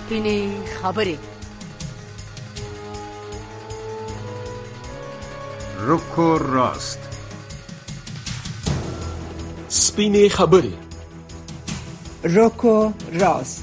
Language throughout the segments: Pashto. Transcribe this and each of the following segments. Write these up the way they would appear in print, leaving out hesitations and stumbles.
سپینې خبرې. رکو راست. سپینې خبرې. رکو راست.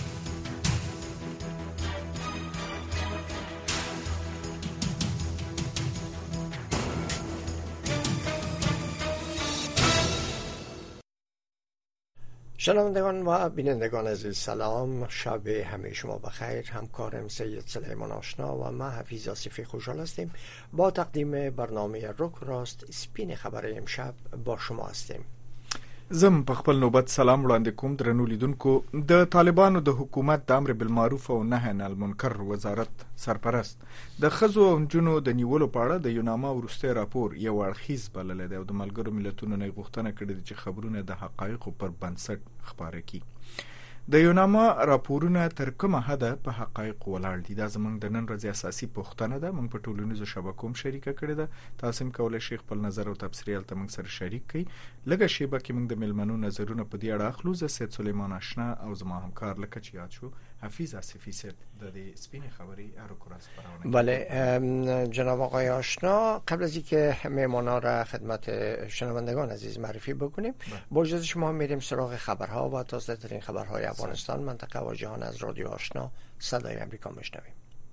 شنوندگان و بینندگان عزیز سلام، شب همه شما بخیر. همکارم سید سلیمان آشنا و من حفیظ آصفی خوشحال هستیم با تقدیم برنامه رک راست سپین خبر امشب با شما هستیم. زم په خپل نوبت سلام وړاندې کوم درنو لیدونکو. د طالبانو د حکومت د امر بالمعروف او نهی عن المنکر وزارت سرپرست د ښځو او نجونو د نیولو په اړه د یوناما وروستی راپور یو اړخیز بللی دی او د ملګرو ملتونو نه غوښتنه کړې ده چې خبرونه د حقایقو پر بنسټ خپاره کړي. د یوناما راپورونه تر کومه حده په حقایقو ولاړ دي؟ دا زموږ د نن ورځې اساسي پوښتنه ده. موږ په ټولنیزو شبکو هم شریکه کړې ده. تاسو هم کولی شئ خپل نظر او تبصرې هلته موږ سره شریک کړئ. لږه شیبه کې موږ د میلمنو نظرونه په دې اړه اخلو. زه سید سلیمان آشنا او زما همکار لکه چې یاد شو حفیظ آصفی صاحب د دې سپینې خبرې رکو راست خپرونه. بله جناب آقای آشنا، قبل از اینکه مهمانا را خدمت شنوندگان عزیز معرفی بکنیم با اجازه شما میریم سراغ خبرها و تازه ترین خبرهای افغانستان، منطقه و جهان از رادیو آشنا صدای امریکا میشنویم.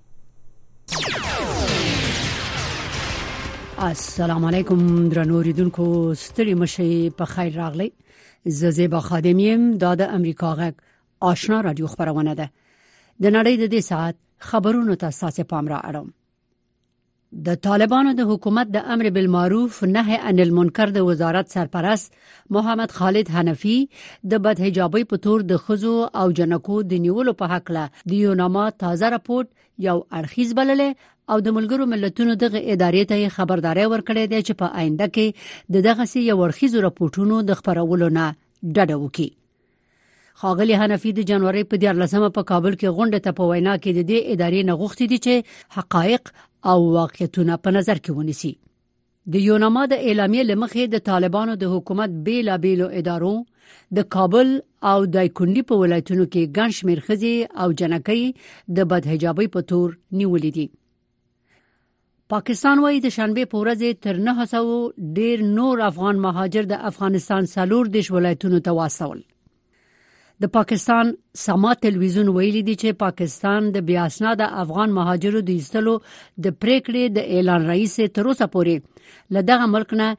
السلام علیکم درنو اوریدونکو، ستړي مشئ، په خیر راغلی. زه زیبا خادم یم. دا د امریکا غږ آشنا رادیو خبرونه ده. د نړۍ د دې ساعت خبرونو ته ستاسو پام را اړوم. د طالبانو د حکومت د امر بالمعروف نهی عن المنکر د وزارت سرپرست محمد خالد حنفی د بدحجابۍ په تور د ښځو او جنکو د نیولو په حق له د یوناما تازه راپورټ یو اړخیز بللی او د ملګرو ملتونو دغه ادارې ته خبرداري ورکړې ده چې په آینده کې د دغه یو اړخیزو راپورټونو د خبرولو نه ډډه وکړي. ښاغلي حنفي د جنوري په 14 په کابل کې غونډه ته په وینا کې د دې ادارې نه غوښتي دي چې حقایق او واقعیتونه په نظر کې ونیسي. د یوناما د اعلامیې لمخې د طالبانو د حکومت بیلابیلو ادارو د کابل او دایکنډي په ولایتونو کې ګڼ شمېر ښځې او جنکۍ د بدحجابۍ په تور نیولې دي. پاکستان وايي د شنبه په ورځ تر 900 ډیر نور افغان مهاجر د افغانستان 4 ولایتونو ته واستول. د پاکستان سما تلویزیون ویلي دی چې پاکستان د بیا اسناد افغان مهاجرو د ایستلو د پریکړې د اعلان رئیس تر اوسه پورې لدغه ملک نه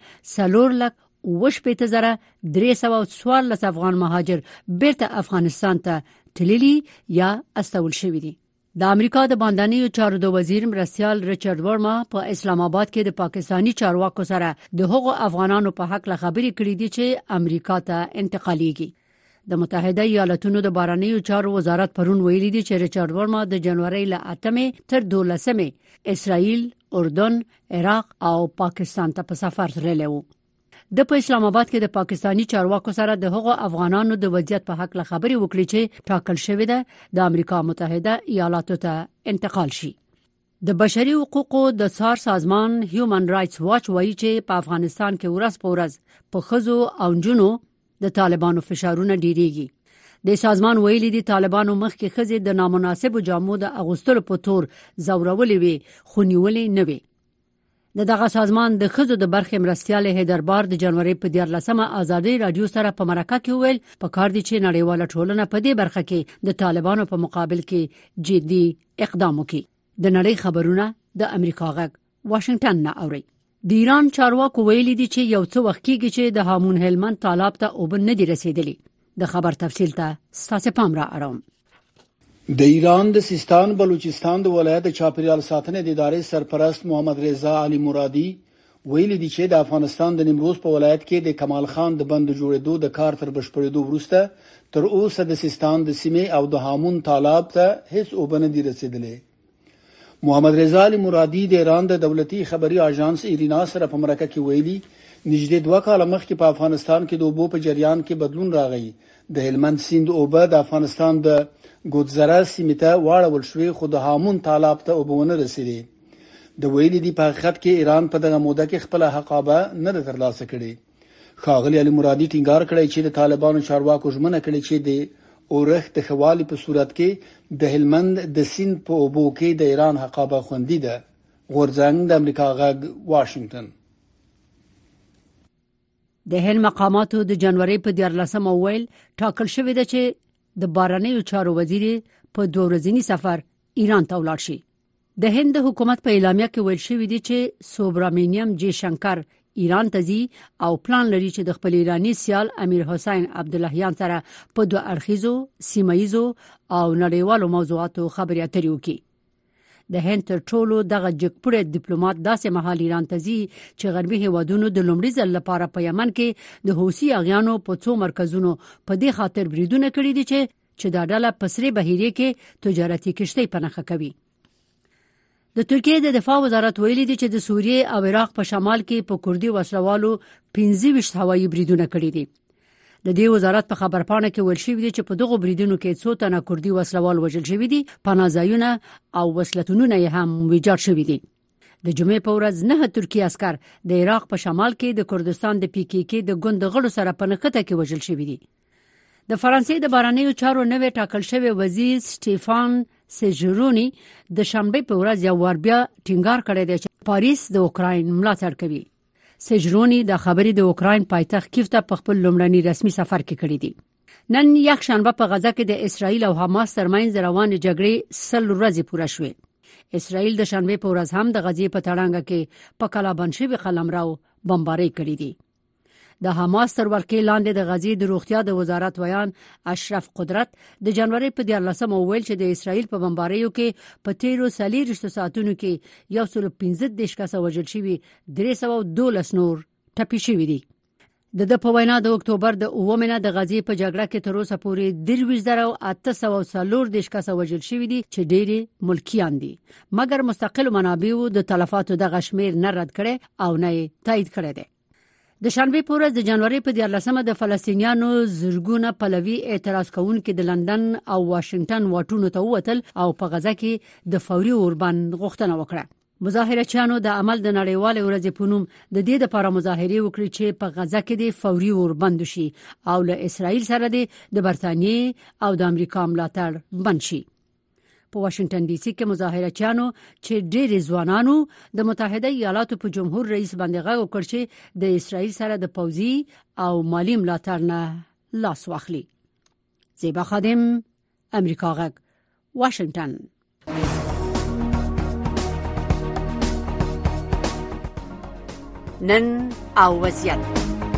4,314 افغان مهاجر بیرته افغانستان ته تللی یا استول شوی دي. د امریکا د باندنیو چارو د وزیر مرستیال ریچارډ ورما په اسلام آباد کې د پاکستانی چارواکو سره د هغو افغانانو په حق خبرې کړې دي چې امریکا ته انتقالیږي. د متحده ایالاتونو د بهرنیو چارو وزارت پرون ویلي دی چې ریچارډ ورما د جنوري له 8 تر 12 اسرائیل، اردن، عراق او پاکستان ته په سفر تللی و. د په اسلام آباد کې د پاکستانی چارواکو سره د هغو افغانانو د وضعیت په حق خبرې وکړي چې ټاکل شوی ده د امریکا متحده ایالاتو ته انتقال شي. د بشري حقوقو د څار سازمان هیومن رائټس واچ وایي چې په افغانستان کې ورځ په ورځ په ښځو او نجونو د طالبانو فشارونه ډیریږي. د سازمان ویلي دي طالبانو مخکې ښځې د نامناسبو جامو د اغوستلو په تور زورولې وي خو نیولې نه وي. دغه سازمان د ښځو د برخې مرستیال هیدربار د جنوري په 14 آزادي رادیو سره په مرکه کې ویل په کار دي چې نړیواله ټولنه په دې برخه کې د طالبانو په مقابل کې جدي اقدام وکړي. د نړۍ خبرونه د امریکا غږ واشنگټن نه اوري. د ایران چارواکو ویلي دي چې یو څه وخت کېږي چې د هامون هلمند تالاب ته اوبه نه دي رسیدلي. د خبر تفصیل ته ستاسو پام را اړوم. د ایران د سیستان بلوچستان د ولایت چاپیریال ساتنې د ادارې سرپرست محمد رضا علي مرادي ویلي دي چې د افغانستان د نیمروز په ولایت کې د کمال خان د بند جوړېدو د کار تر بشپړېدو وروسته تر اوسه د سیستان د سیمې او د هامون تالاب ته هیڅ اوبه نه دي رسیدلې. محمد رضا علي مرادي د ایران د دولتي خبري اژانس ایرینا سره په مرکه کې ویلي نږدې 2 کال مخکې په افغانستان کې د اوبو په جریان کې بدلون راغی. د هلمند سیند اوبه د افغانستان د ګودزره سیمې ته واړول شوې خو د هامون تالاب ته اوبه ونه رسیدې. د ویلي دی په حقیقت کې ایران په دغه موده کې خپل حقابه نه ترلاسه کړي. ښاغلي علي مرادي ټینګار کړی چې د طالبانو چارواکو ژمنه کړې چې د اورخ د خوالي په صورت کې د هلمند د سین په اوبو کې د ایران حقابه خوندې ده. غورځنګ د امریکا غږ واشنگټن. د هند مقاماتو د جنوري په 14 ویل ټاکل شوې ده چې د بهرنیو چارو وزیر په 2 ورځنی سفر ایران ته ولاړ شي. د هند حکومت په اعلامیه کې ویل شوې ده چې سوبرامینیم جی شنکر ایران ته ځي او پلان لري چې د خپل ایرانی سیال امیر حسین عبداللهیان سره په 2 اړخیزو سیمایزو او نړیوالو موضوعاتو خبرې اترې وکړي. د هند تر ټولو دغه جګپوړی ډیپلوماټ داسې مهال ایران ته ځي چې غربي هیوادونو د لومړي ځل لپاره په یمن کې د حوثي اغیانو په 2 مرکزونو په دې خاطر بریدونه کړي دي چې دا ډله په سری بحیره کې تجارتي کشتۍ پنهخه کوي. د ترکیه د دفاع وزارت ویلي دی چې د سوریې او عراق په شمال کې په کردي وسلوالو 25 هوایي بریدونه کړي دي. د دې وزارت په خبرپاڼه کې ویل شوی دی چې په دغه بریدونو کې 100 تنه کردي وسلوال وژل شوي دي، پناهځایونه او وسلتونونه هم ویجاړ شوي دي. د جمعې په ورځ 9 ترکی عسكر د عراق په شمال کې د کردستان د PKK د ګوند غړو سره په نښته کې وژل شوي دي. د فرانسې د بهرنیو چارو نوې ټاکل شوی وزیر سټيفان سيجروني د شنبه په ورځ یو ور بیا ټینګار کړی دی چې پاریس د اوکراین ملاتړ کوي. سيجروني د خبرې د اوکراین پایتخت کیف ته په خپل لومړني رسمي سفر کې کړی دی. نن یک شنبه په غزا کې د اسرایل او حماس ترمنځ روانې جګړې 100 ورځې پوره شوې. اسرایل د شنبه په ورځ هم د غزې په تړانګه کې په کلابند شوی قلمرو بمباري کړې دي. د حماس تر ولکې لاندې د غزې د روغتیا د وزارت ویان اشرف قدرت د جنوري په 14 ویل چې د اسرایل په بمباریو کې په 13 ساعتونو کې 115 کسه وژل شوي، 312 نور ټپي شوي دي. د په وینا د اکتوبر د 9 د غزې په جګړه کې تر اوسه پورې 23840 کسه وژل شوي دي چې ډېری ملکیان دي، مګر مستقل منابعو د تلفاتو د غشمیر نه رد کړي او نه تایید کړي دي. د شنبه په ورځ د جنوري په 14 د فلسطینیانو زرګونه پلوي اعتراض کوونکي د لندن او واشنگټن واټونو ته ووتل او په غزا کې د فوري اوربند غوښتنه وکړه. مظاهرچیانو د عمل د نړیوال ورځې په نوم د دې لپاره مظاهره وکړي چې په غزا کې د فوري اوربند شي او له اسرایل سره د برتانیې او د امریکا ملاتړ بند شي. په واشنگټن ډي سي کې مظاهرچیانو چې ډېر ځوانانو د متحده ایالاتو په جمهور رئیس باندې غږ وکړ چې د اسرایل سره د پوځي او مالی ملاتړ نه لاس واخلي. زیبا خادم، امریکا غږ، واشنگټن. نن او وضعیت.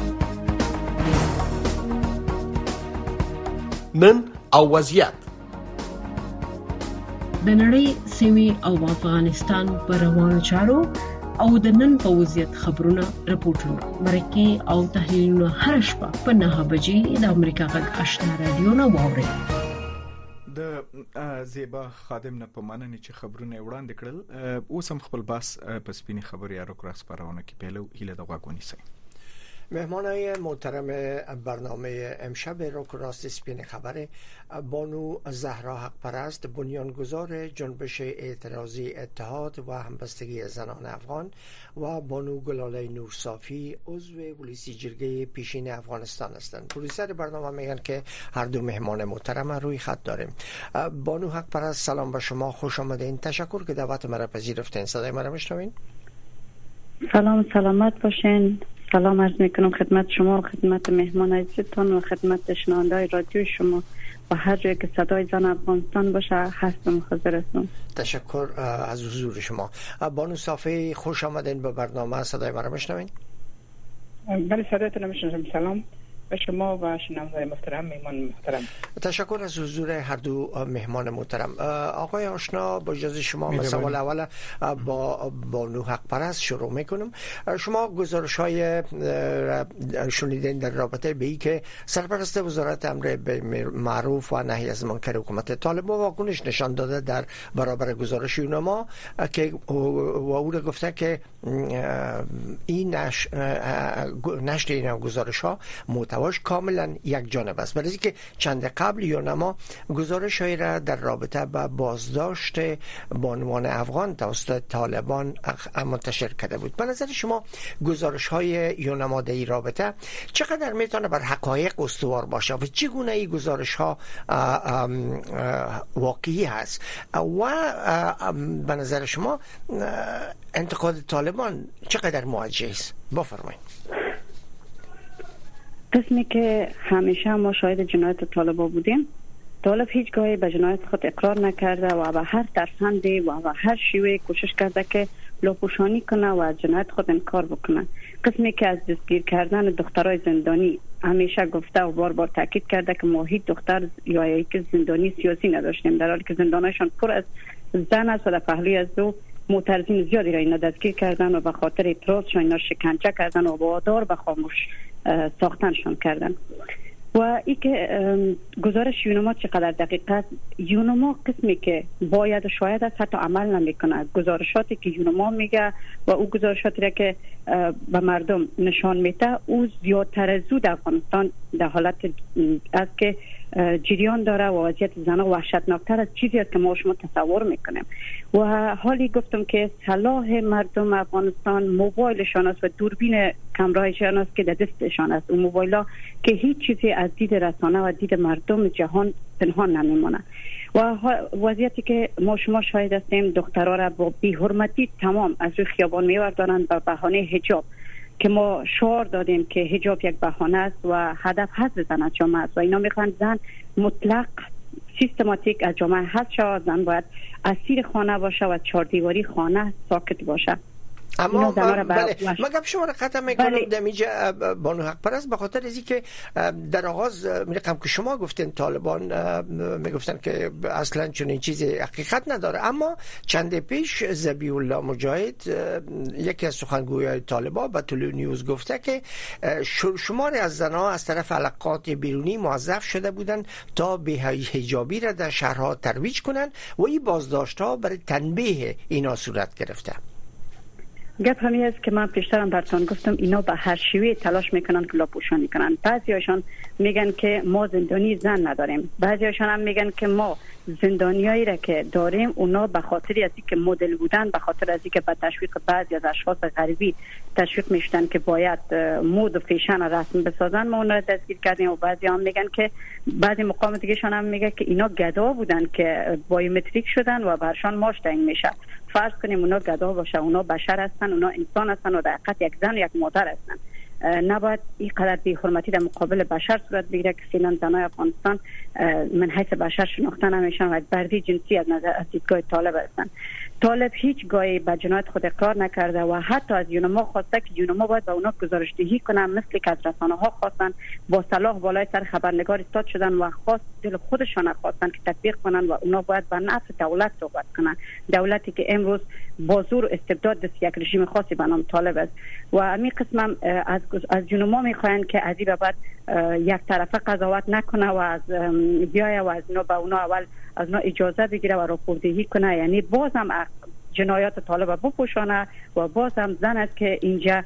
نن او وضعیت. د نړۍ سیمې او افغانستان پر روانو چارو او د نن په وضعیت خبرونه، راپورټونه، مرکې او تحلیلونه هر شپه په 9 بجې د امریکا غږ آشنا رادیو نه واورئ. د زیبا خادم نه په مننه چې خبرونه وړاندې کړل. اوس هم خپل بحث په سپینې خبرې یا روکراس پرونه کې پیلو هیله د غوږ ونیسئ. مهمانای محترم برنامه امشب روکراست سپین خبر بانو زهرا حق پرست، بنیانگذار جنبش اعتراضی اتحاد و همبستگی زنان افغان، و بانو گلاله نورصافی، عضو پلیسی جرگه پیشین افغانستان هستند. پروڈوسر برنامه میگن که هر دو مهمان محترم روی خط داریم. بانو حق پرست، سلام به شما، خوش آمدین. تشکر که دعوت مرا پذیرفتین. صدای مرا میشنوین؟ سلام، سلامت باشین. سلام عرض میکنم خدمت شما و خدمت مهمان عزیزتان و خدمت شنونده‌های رادیو شما و هر جایی که صدای زن افغانستان باشه هستم، حاضر هستم. تشکر از حضور شما. بانو صافی، خوش آمدین به برنامه. صدای ما را میشنوین؟ بله، صدایتون میشنوم. سلام به شما و شنونده‌های محترم، مهمان محترم. تشکر از حضور هر دو مهمان محترم. آقای آشنا، با اجازه شما من سوال اول با بانو حق پرست شروع میکنم. شما گزارش‌های شنیدین در رابطه به اینکه سرپرست وزارت امر معروف و نهی از منکر حکومت طالبان واکنش نشان داده در برابر گزارش اونما که او را گفته که این نشر این گزارش‌ها محتواش کاملا یک جانب است. برای که چند قبل یونما گزارش‌هایی را در رابطه با بازداشت بانوان افغان توسط طالبان منتشر کرده بود. به نظر شما گزارش‌های یونما در این رابطه چقدر میتونه بر حقایق استوار باشه و چگونه این گزارش‌ها واقعی هست و به نظر شما انتقاد طالبان چقدر موجه است؟ بفرمایید. قسمی که همیشه ما شاهد جنایت طالبان بودیم، طالب هیچگاهی به جنایت خود اقرار نکرده و به هر ترفندی و به هر شیوه کوشش کرده که لاپوشانی کنه و از جنایت خود انکار بکنه. قسمی که از دستگیر کردن دخترای زندانی همیشه گفته و بار بار تاکید کرده که ما هیچ دختر یا یک زندانی سیاسی نداشتیم، در حالی که زندانشان پر از زن است و در پهلوی از دو معترضین زیادی را اینا دستگیر کردن و به خاطر اعتراضشان اینا شکنجه کردن و وادار به خاموش ساختنشان کردن. و ای که گزارش یونما چقدر دقیق است، یونما قسمی که باید و شاید است حتی عمل نمیکنه. گزارشاتی که یونما میگه و او گزارشاتی را که به مردم نشان میده، او زیادتر از زود افغانستان در حالت است که جریان داره و وضعیت زنها وحشتناکتر از چیزی است که ما شما تصور میکنیم. و حالی گفتم که صلاح مردم افغانستان موبایلشان است و دوربین کامرایشان است که در دستشان است. اون موبایل‌ها که هیچ چیزی از دید رسانه و دید مردم جهان پنهان نمیمونه. و وضعیتی که ما شما شاهد هستیم، دخترها را با بی‌حرمتی تمام از روی خیابان می‌آوردند به بهانه حجاب که ما شعار دادیم که حجاب یک بهانه است و هدف حذف زن از جامعه است و اینا میخوان زن مطلق سیستماتیک از جامعه حذف شود. زن باید اسیر خانه باشه و چهاردیواری خانه ساکت باشه. اما مگم شما را قطع میکنم دمیجه بانو حق پرست، به خاطر ازی که در آغاز میگم که شما گفتین طالبان میگفتن که اصلا چنین چیزی حقیقت نداره، اما چند پیش ذبیح الله مجاهد یکی از سخنگویان طالبان به طلوع نیوز گفته که شماری از زنها از طرف علاقات بیرونی موظف شده بودند تا به حجابی را در شهرها ترویج کنند و این بازداشت‌ها برای تنبیه اینا صورت گرفته. گپ همی است که من پیشترم براتون گفتم اینا به هر شیوه تلاش میکنن که لاپوشانی کنن. بعضیاشون میگن که ما زندانی زن نداریم، بعضیاشون هم میگن که ما زندانیایی را که داریم اونا به خاطر از اینکه مدل بودن، به خاطر از اینکه به تشویق بعضی از اشخاص غریبی تشویق میشدن که باید مود و فیشن رسم بسازن، ما اونا را دستگیر کردیم. و بعضی هم میگن که بعضی مقام دیگه‌شان هم میگه که اینا گدا بودن که بایومتریک شدن و برشان ماش تعیین میشه. فرض کنیم اونا گدا باشه، اونا بشر هستن، اونا انسان هستن و در حقیقت یک زن و یک مادر هستن. نباید این قدر بی‌حرمتی در مقابل بشر صورت بگیره که فعلا زنای افغانستان من حیث بشر شناخته نمیشن و بردی جنسی از نظر از دیدگاه طالب هستن. طالب هیچ گاهی به جنایت خود اقرار نکرده و حتی از یونما خواسته که یونما باید به اونا گزارش‌دهی کنن، مثل که از رسانه‌ها خواستن با صلاح بالای سر خبرنگار استاد شدن و خواست دل خودشان خواستن که تطبیق کنن و اونا باید به نفع دولت صحبت کنن، دولتی که امروز با زور استبداد دست یک رژیم خاصی به نام طالب است. و همین قسم از یونما میخواین که از این بعد یک طرفه قضاوت نکنه و از بیایه و از اونا به اونا اول از اونا اجازه بگیره و راپوردهی کنه، یعنی بازم جنایات طالب بپوشانه و بازم زن است که اینجا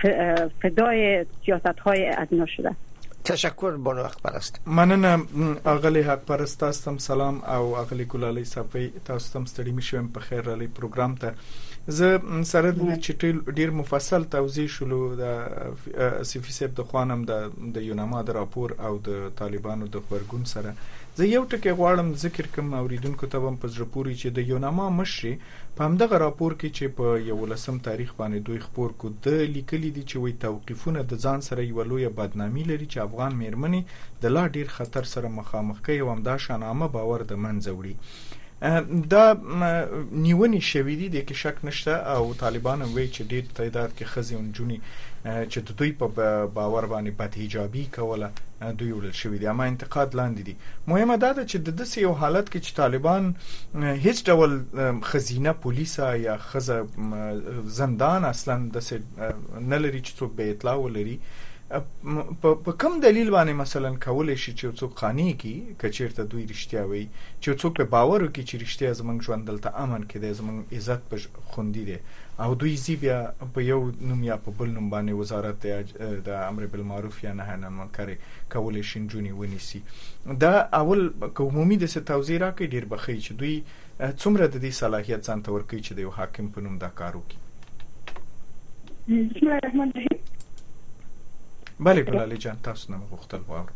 فدای سیاست‌های از اینا شده. تشکر بانو حق پرست. مننه اغلی حق پرست تاستم سلام او اغلی ګلالۍ صافي تاستم ستړي مشم په خیر علی پروګرام ته زه سره د چټیل ډیر مفصل توضیح شلو د سیفی سیب د خوانم د یونما د راپور او د طالبانو د خبرګون سره زه یو ټکی غواړم ذکر کوم اوریدونکو ته هم پزره پوری چې د یونما مشري په همدغه راپور کې چې په 11 تاریخ باندې دوی خبر کو د لیکلي دي چې وي توقیفونه د ځان سره یو لوی بدنامي لري چې افغان میرمنې د لا ډیر خطر سره مخامخ کوي او همدا شانامه باور د منځوړي دا نیونی شوی دی د کې شک نشته او طالبان وایي چې ډیر تعداد کې خزي اونجونی چې دوی په باور باندې بد حجابي کوله دوی ولل شوی دی، اما انتقاد لاندې دي. مهمه ده چې د دې یو حالت کې چې طالبان هیڅ ډول خزینه پولیسا یا خزه زندان اصلا د نه لري چې څوک به اطلاع ولري په کوم دلیل باندې مثلا کولای شي چې څوک قانوني کی کچیرته دوی رښتیا وي چې څوک په باور وکړي چې رښتیا زمونږ ژوند دلته امن کې دی زمونږ عزت په خوندي دی او دوی زی بیا په یو نوم یا په بل نوم باندې وزارت د امر بالمعروف یا نهی عن المنکر کولای شي جونی ونیسي دا اول عمومي د توضیح راکړي ډیر بخي چې دوی څومره د دې صلاحیت ځان ته ورکړي چې د یو حاکم په نوم دا کار وکړي. بسم الله الرحمن الرحیم. بله بله جان تاسو نه غوښتل واور.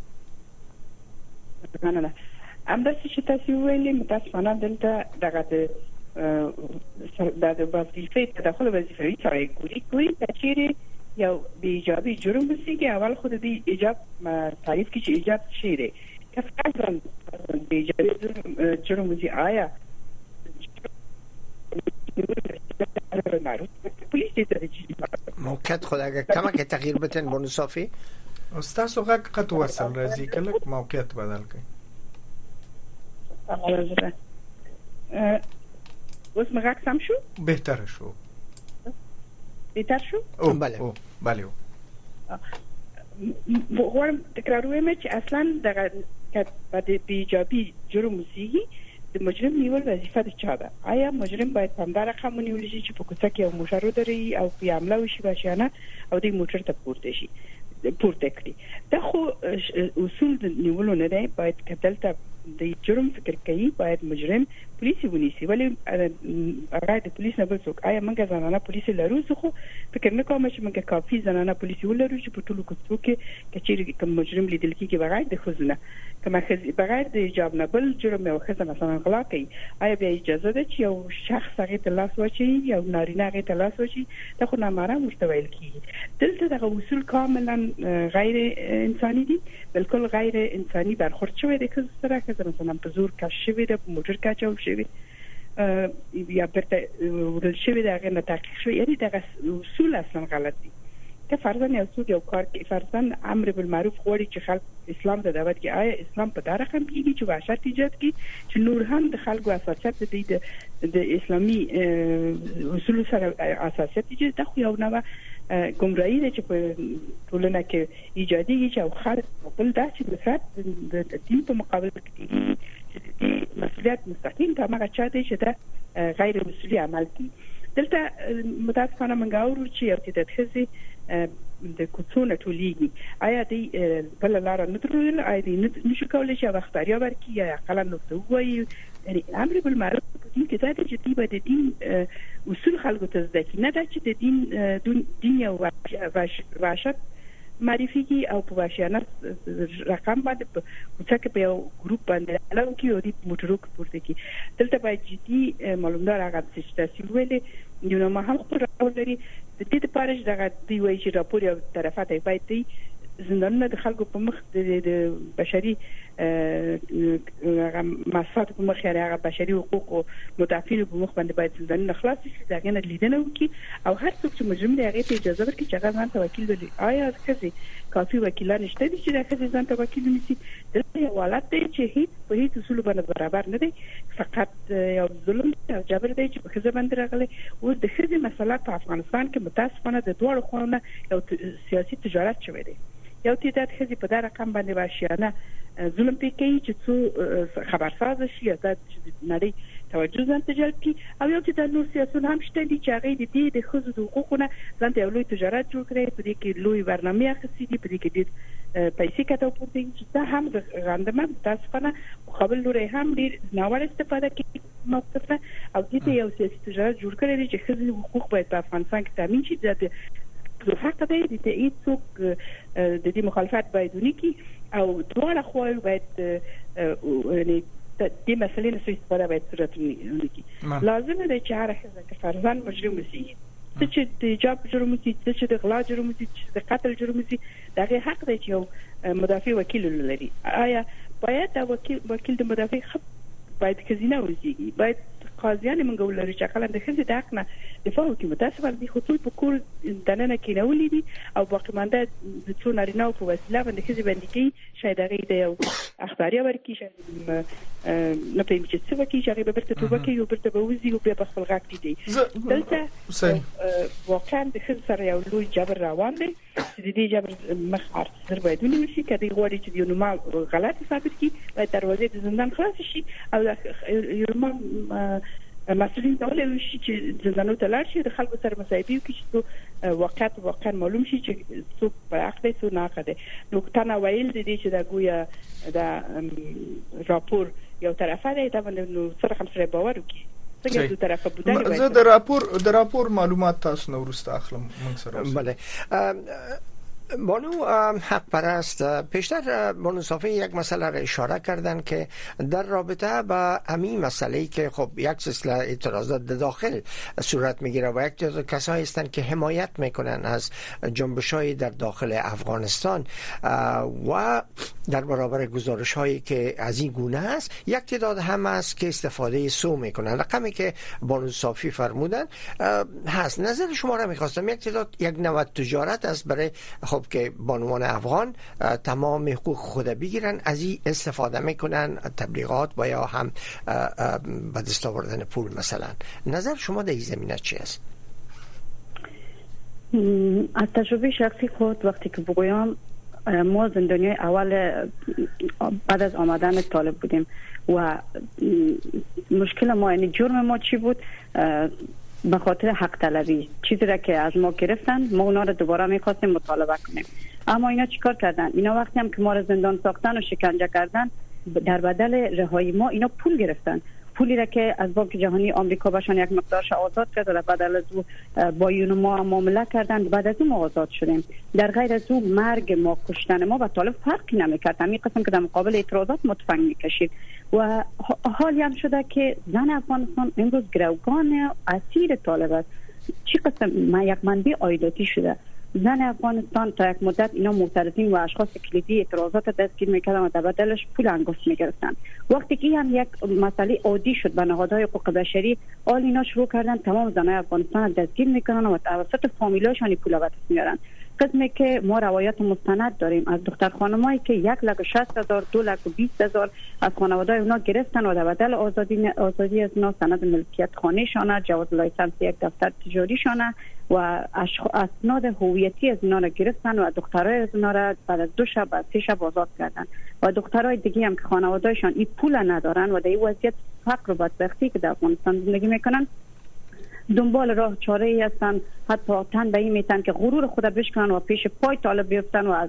مننه. همداسې چې تاسو ویلي متاسفانه دلته دغه د وظیفه تداخل وظیفوي سره کوي چې یو بی ایجابي جرم وسیږي اول خود دې ایجاب تعریف کې چې ایجاب شي دی که فرضاً بی ایجابي جرم وسیږي آیا موقعیت خود اگر کمک تغییر بتن بونو صافی استاد غږ قطع وصل راځي کله موقعیت بدل کړئ. اوس مغاک سم شو؟ بهتر شو. بهتر شو؟ بله بله. غواړم تکرار وایم چې اصلا دغه د ایجابي جرم وسیږي د مجرم نیول وظیفه د چا ده؟ آیا مجرم باید په همدا رقم ونیول شي چې په کوڅه کې یو موټر ودرېږي او پرې حمله وشي وحشیانه او دې موټر ته پورته کړي؟ دا خو اصول د نیولو نه دی. باید که دلته د جرم فکر کوي باید مجرم پولیس ونیسي. ولی هغه د پولیس نه بل څوک آیا موږ زنانه پولیس لرو؟ زه خو فکر نه کوم چې موږ کافي زنانه پولیس ولرو چې په ټولو کوڅو کې کچېرې کوم مجرم لیدل کېږي بغیر د ښځو نه کومه بغیر د حجاب نه بل جرم یو ښځه مثلا غلا کوي آیا بیا اجازه ده چې یو شخص هغې ته لاس واچوي یو نارینه هغې ته لاس واچوي؟ دا خو نامحرم ورته ویل کېږي. دلته دغه اصول کاملا غیر انساني دي، بالکل غیر انساني برخورد شوی دی ښځو سره. ښځه مثلا په زور کش شوې ده، په موټر کې اچول شوې یا بیرته وړل شوې ده، هغې نه تحقیق شوی. یعنې دغه اصول اصلا غلط دي. که فرضاً یو څوک یو کار کوي، فرضاً امر بالمعروف غواړي چې خلک اسلام ته دعوت کړي، آیا اسلام په دا رقم کېږي چې وحشت ایجاد کړي چې نور هم د خلکو اساسیت د اسلامي اصولو سره اساسیت ایجاد؟ دا خو یو نوع ګمراهي ده چې په ټولنه کې ایجادېږي چې یو خلک بل دا چې نفرت د دین په مقابل کې چې مسؤلیت مستقیم په هغه چا دی چې دا غیر مسؤلي عمل کوي. دلته متاسفانه موږ اورو چې یو تعداد ښځې د کوڅو نه ټولېږي. آیا دوی بله لاره نه درلودل؟ آیا دوی نشو کولی چې یوه خبریا ورکړي یا اقلا ورته ووایي؟ یعنې امر بالمعروف په دین کې دا دی چې دوی به د دین اصول خلکو ته زده کړي، نه دا چې د دین یو وحشت معرفي کړي او په وحشیانه رقم باندې په کوڅه کې په یو ګروپ باندې حمله وکړي او دوی په موټرو کې پورته کړي. دلته باید جدي معلومدار هغه چې تاسو ویلې یو نه مهم خپل راپور لري. د دې لپاره چې دغه دوی وایي چې راپور یو طرفه دی، باید دوی زندانونه د خلکو په مخ د بشري مسافت په مخ یعنې هغه بشري حقوقو مدافعینو په مخ باندې باید زندانونه خلاص شي، د هغې نه لیدنه وکړي او هر څوک چې مجرم دی هغې ته اجازه ورکړي چې هغه ځان ته وکیل ولري. آیا ښځې کافي وکیلان شته دي چې د ښځې ځان ته وکیل ونیسي؟ دلته یو حالت دی چې هیڅ په هیڅ اصولو باندې برابر نه دی، فقط یو ظلم او جبر دی چې په ښځه باندې راغلی. اوس د ښځې مسله په افغانستان کې متاسفانه د دواړو خواو نه یو سیاسي تجارت شوی دی. یو تعداد ښځې په دا رقم باندې وحشیانه ظلم پرې کوي چې څو خبرسازه شي یا د نړۍ توجه ځان ته جلب کړي، او یو تعداد نور سیاسیون هم شته دي چې هغوی د دې د ښځو د حقوقو نه ځان ته یو لوی تجارت جوړ کړی، په دې کې لوی برنامې اخیستې دي، په دې کې ډېر پیسې کته پورته کړي چې دا هم د غندمه متاسفانه مقابل لوری هم ډېر ناوړه استفاده کوي موقف نه او دې ته یو سیاسي تجارت جوړ کړی دی چې ښځې حقوق باید په افغانستان کې تامین شي. د حق دی د هیڅ څوک د دې مخالفت باید ونه کړي او دواړه خواوې باید د دې مسلې نه سوء استفاده باید صورت ونه کړي. لازمه ده چې هره ښځه که فرضاً مجرم وسي، څه چې د حجاب جرم وسي، څه چې د غلا جرم وسي، څه چې د قتل جرم وسي، د هغې حق دی چې یو مدافع وکیل ولري. آیا باید دا وکیل د مدافع باید ښځینه وزیږي؟ باید قاضیان موږ ولرو چې اقلا د ښځې د حق نه دفاع وکړي. متاسفانه دې خو ټول په کور دننه کېنولي دي او باقي مانده د څو نارینهو په وسیله باندې ښځې بندي کوي. شاید هغې ته یو اخباریه ورکړي، شاید نه پوهېږم چې څه وکړي چې هغې به بیرته توبه کوي او بیرته به وځي او بیا به خپل غږ ټیټوي. دلته واقعا د ښځو سره یو لوی جبر روان دی چې د دې جبر مخ ارسر باید ونیول شي کدی غواړي چې یو نوم غلط ثابت کی باید دروازې د زندان خلاص شي او یو نوم مسئولین کولای شي چې زندانو ته لاړ شي د خلکو سره مصاحبه وکړي چې واقعا معلوم شي چې څوک په حق دی څوک نه حق دی. نو تنه ویل د دې چې دا ګویا دا راپور یو طرفه دی دا باندې نو سره هم سره باور وکړي څنګه دوه طرفه بودای. زه د راپور معلومات تاسو نو ورسته اخلم من سره. بله بانو حق پرست پیشتر بانو صافی یک مسئله را اشاره کردن که در رابطه با همین مسئله که خب یک سلسله اعتراضات داخل صورت میگیره و یک تعداد کسایی هستند که حمایت میکنن از جنبش‌های در داخل افغانستان و در برابر گزارش‌هایی که از این گونه است، یک تعداد هم است که استفاده سو میکنن. رقمی که بانو صافی فرمودن هست. نظر شما را میخواستم. یک تعداد یک نوع تجارت است برای خب که بانوان افغان تمام حقوق خود بگیرن، از این استفاده میکنن تبلیغات و یا هم به دست آوردن پول مثلا. نظر شما در این زمینه چی است؟ از تجربه شخصی خود وقتی که بگویم ما زندانی اول بعد از آمدن طالب بودیم و مشکل ما یعنی جرم ما چی بود؟ به خاطر حق طلبی چیزی را که از ما گرفتن ما اونا رو دوباره می‌خواستیم مطالبه کنیم. اما اینا چیکار کردن؟ اینا وقتی هم که ما رو زندان ساختن و شکنجه کردن در بدل رهایی ما اینا پول گرفتن. پولی را که از بانک جهانی آمریکا بهشان یک مقدارش آزاد کرد و در بدل از او با ما معامله کردن. بعد از اون ما آزاد شدیم. در غیر از او مرگ ما، کشتن ما و طالب فرقی نمی‌کرد. همین قسم که در مقابل اعتراضات متفنگ می‌کشید و حالی هم شده که زن افغانستان امروز گروگان اسیر طالب است. چی قسم یک منبع عایداتی شده. زن افغانستان تا یک مدت اینا معترضین و اشخاص کلیدی اعتراضات دستگیر میکردن و در بدلش پول انگشت میگرفتن. وقتی که هم یک مسئله عادی شد به نهادهای حقوق بشری، آل اینا شروع کردن تمام زنای افغانستان دستگیر میکنن و توسط فامیلاشون پول به دست میارن. قسمی که ما روایت مستند داریم از دختر خانمایی که 1,60,000 2,20,000 از خانواده اونا گرفتن و در بدل آزادی از اونا سند ملکیت خانه شانه، جواز لایسنس یک دفتر تجاری شانه و اسناد هویتی از اونا را گرفتن و دخترای از اونا را بعد از 2 شب از 3 شب آزاد کردن و دخترای دیگه هم که خانواده‌شان این پول ندارن و در این وضعیت فقر و بدبختی که در افغانستان زندگی میکنن دنبال راه چاره ای هستن. حتی تن به این میتن که غرور خود بشکنن و پیش پای طالب بیفتن و از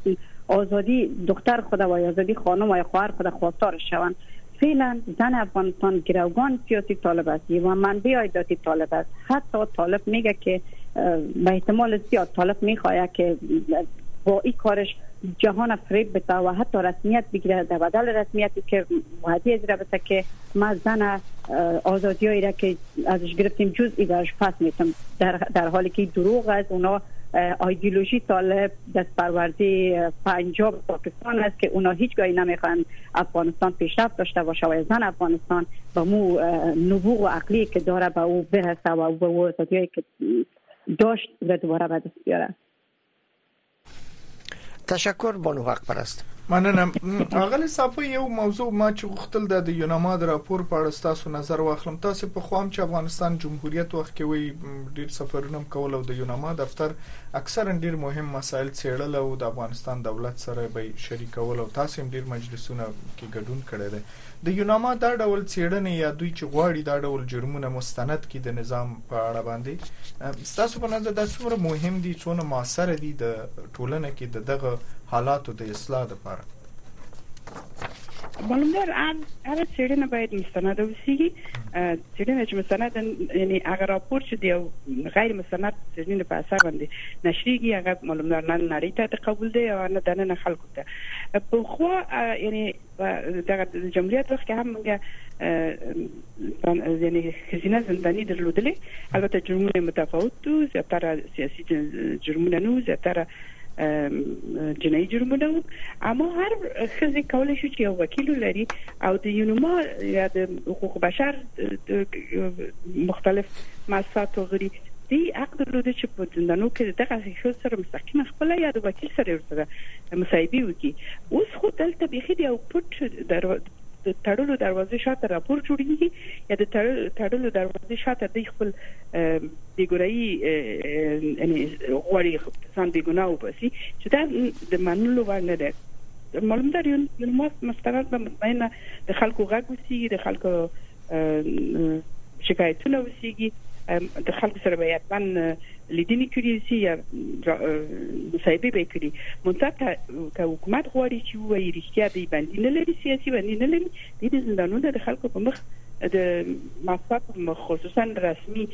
آزادی دختر خود و آزادی خانم و خواهر خود خواستار شوند. فعلا زن افغانستان گروگان سیاسی طالب است و منبع عایداتی طالب است. حتی طالب میگه که به احتمال زیاد طالب میخواد که با این کارش جهان فریب بده و حتی رسمیت بگیره در بدل رسمیتی که وعده از رابطه که ما زن آزادیایی را که ازش گرفتیم جزئی درش پس میتم در حالی که دروغ است. اونا ایدئولوژی طالب دستپروردی پنجاب پاکستان است که اونا هیچگاهی نمیخوان افغانستان پیشرفت داشته باشه و زن افغانستان با مو نبوغ و عقلی که داره به او برسه و به او آزادیایی که داشت دوباره به دست بیاره. تشکر بانو حق پرست. مننه. اغلی صاحب یو موضوع ما چې غوښتل د یوناما د راپور په اړه تاسو نظر واخلم. تاسو په خوام چې افغانستان جمهوریت وخت کې وی ډیر سفرونه کول او د یوناما دفتر اکثرا ډیر مهم مسایل څېړل او د افغانستان دولت سره به شریکول او تاسو هم ډیر مجلسونه کې ګډون کړی دی. د یوناما دا ډول څېړنې یا دوی چې غواړي دا ډول جرمونه مستند کی د نظام په اړه باندې تاسو په نظر دا څومره مهم دي، څونه موثر دي د ټولنه کې دغه حالاتو د اصلاح لپاره؟ معلومدار هر څېړنه باید مستند وي. څېړنه چې مستند یعنی هغه راپور چې دی غیر مستند څېړنه په اساس باندې نشریږي هغه معلومدار نه نړۍ ته قبول دی او نه دنه خلکو ته په خو یعنی د جمهوریت وخت کې هم یعنی خزینه زندانی درلودلې. البته جرمونه متفاوت دي، زیاتره سیاسي جرمونه نو زیاتره جنایي جرمونه، اما هر خزي کولای شي چې یو وکیل لري او د یوناما یا د حقوق بشر مختلف مؤسسات غړي دی حق درلوده چې په زندانو کې دغه شخص سره مستقیم خپل یا د وکیل سره ورسره مصاحبه وکړي. اوس خو دلته بيخي دی او پټ د تړلو دروازې شاته راپور جوړیږي یا د تړلو دروازې شاته د خپل بیګورایی یعنی غوړي ځان بیګناه وبسي چې دا د منلو باندې ده. معلوم ده یو مستند به مطمئنه د خلکو غږ وسیږي، د خلکو شکایتونه وسیږي، د خلکو سره به یتمن لیدنې کړي سي یا مصاحبه به کړي. منتها که حکومت غواړي چې وایي رښتیا دی باندې نه لري، سیاسي باندې نه لري، د زندانونو د خلکو په مخ د مقصد خصوصا رسمي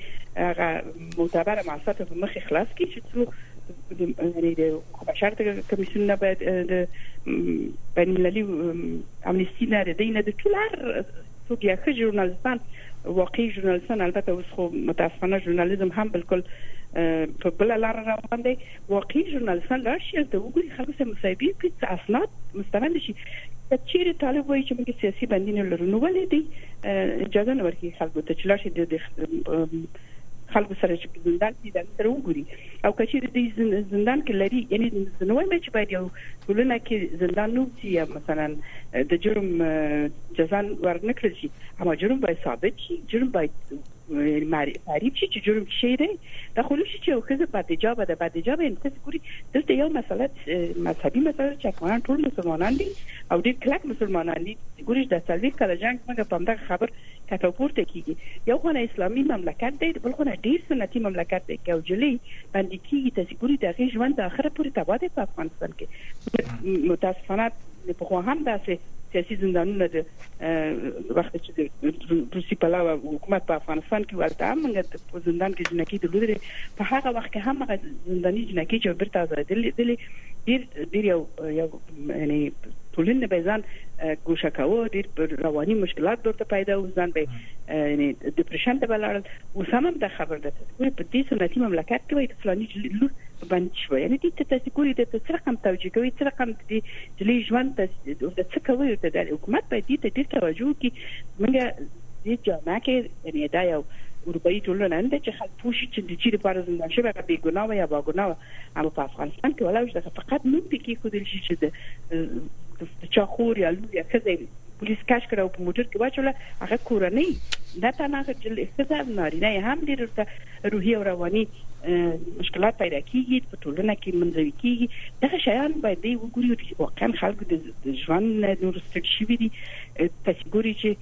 معتبر مقصد په مخ خلاص کی چې څو یعنی د بشر کمیسیون نه باید د بین المللي امنیستی نه د دینه د ټولار څو بیا ژورنالیستان واقعي ژورنالیستان البته اوس خو متاسفانه ژورنالیزم هم بالکل په بل لار روان دی. واقعي ژورنالیستان راشي ته وګوري خلکو سره مصاحبه کوي، اسناد مستند شي. چیرې طالب وایي چې موږ سیاسي بندیان لرو، نو ولې دی اجازه نه ورکړي خلکو ته چې لاړ شي د خلکو سره چې زندان کې د سره وګوري. او که چیرې د زندان کې لري، یعنی نو وايي چې باید یو ټولنه کې زندان نو چې مثلا د جرم جزا ورنکړل شي، اما جرم باید ثابت شي، جرم باید معرفي شي چې جرم شي دی. دا خو نشي چې یو ښځه بدجابه ده، بدجابه انت ګوري دلته یو مسله مذهبي مسله چې افغانان ټول مسلمانان دي او ډېر کلک مسلمانان دي. ګوري د څلوي کله جنگ څنګه په همدغه خبر کته پورته کیږي. یو خو اسلامي مملکت دی، بل خو ډېر سنتي مملکت دی. که جلي باندې کیږي تاسو ګوري د ژوند د اخره پورې تباہ دی په افغانستان کې. متاسفانه په خو هم داسې سیاسي زندانونه د وخت چې د روسي پلاو حکومت په افغانستان کې ورته موږ په زندان کې جنکی درلودل. په هغه وخت کې هم هغه زنداني جنکی چې برته آزادې ډېر یو یعنی ټولنه به ځان ګوښه کاوه، ډېر رواني مشکلات ورته پیدا و، ځان به یعنی ډیپریشن ته بلل. او سمم د خبر ده په دې سنتي مملکت کې وایي فلاني لور باندې شو، یعنی دې ته ګوري د څه رقم توجیه کوي، څه رقم د ژوند د څه کوي. د حکومت باید دې ته ډېر توجه وکړي. موږ دې جامعه کې یعنی دا یو اروپایي ټولنه نه چې خلک پوښي چې د چیرې پر زندان شوی هغه بیګناه یا باګناه. اما په افغانستان کې ولاوش د فقط نوم پکې خودل شي چې د چا خور یا لور یا ښځه پولیس کاش کړو په موټر کې واچوله، هغه کورنۍ نه تنها چې ښځه نارینه هم ډېر روحي او رواني مشکلات پیدا کیږي، په ټولنه کې منځوي کیږي. دغه شیان باید دی وګوري چې واقعا خلکو د ژوند نور ستړي شوي دي. تاسو ګوري چې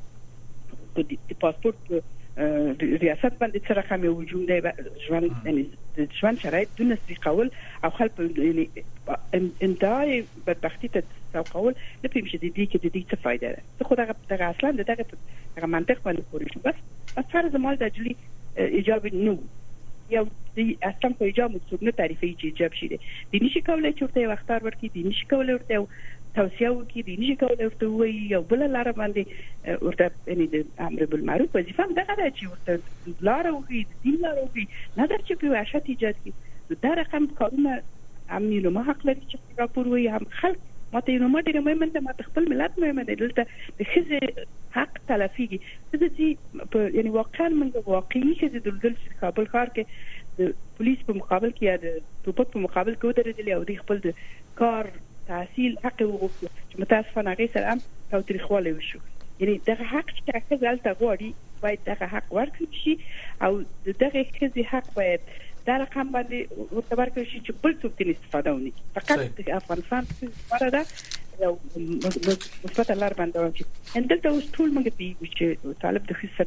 د پاسپورت ریاست باندې څه رقم یو هجوم دی ژوند، یعنی د ژوند شرایط دونه سریقول او خلک یعنی انتهای بدبختی ته سوقول نه پېم چې د دې کې د دې څه فایده ده. خو دغه اصلا دغه منطق باندې پوری شو. بس فرض مال د جلی ایجاب نو یو د اصلا په ایجاب څوک نه تعریفي چې ایجاب شي دي نشي کولای چې ورته وختار ورکړي، دي نشي کولای ورته توصیه وکړي، دي نشي کولای ورته وایي یو بل لار باندې ورته یعنی د امر بالمعروف وظیفه هم دغه ده چې ورته لار وکړي، دین لار وکړي، نه در چې په وحشت ایجاد کړي. دا رقم کارونه امني نو ما حق لري چې راپور وایي. هم خلک ماته نو ماته مهمه ده، ماته خپل ملت مهمه ده. دلته د ښځې حق تلفيږي. ځکه یعنی واقعا موږ واقعي چې د دلدل کابل ښار کې د پولیس په مقابل کې یا د ټوپک په مقابل کې ودرېدل او د خپل د کار تحصیل حق وغوښتل چې متاسفانه هغه سره هم تاوتریخوالی وشو. یعنی دغه حق چې ښځه هلته غواړي باید دغه حق ورکړل شي او دغه ښځې حق باید دا رقم باندې ورته ورکړل شي چې بل څوک ترې استفاده ونه کړي. فقط د افغانستان لپاره ده یو مثبت لار باندې راځي. دلته اوس ټول موږ پیږو چې طالب د ښځو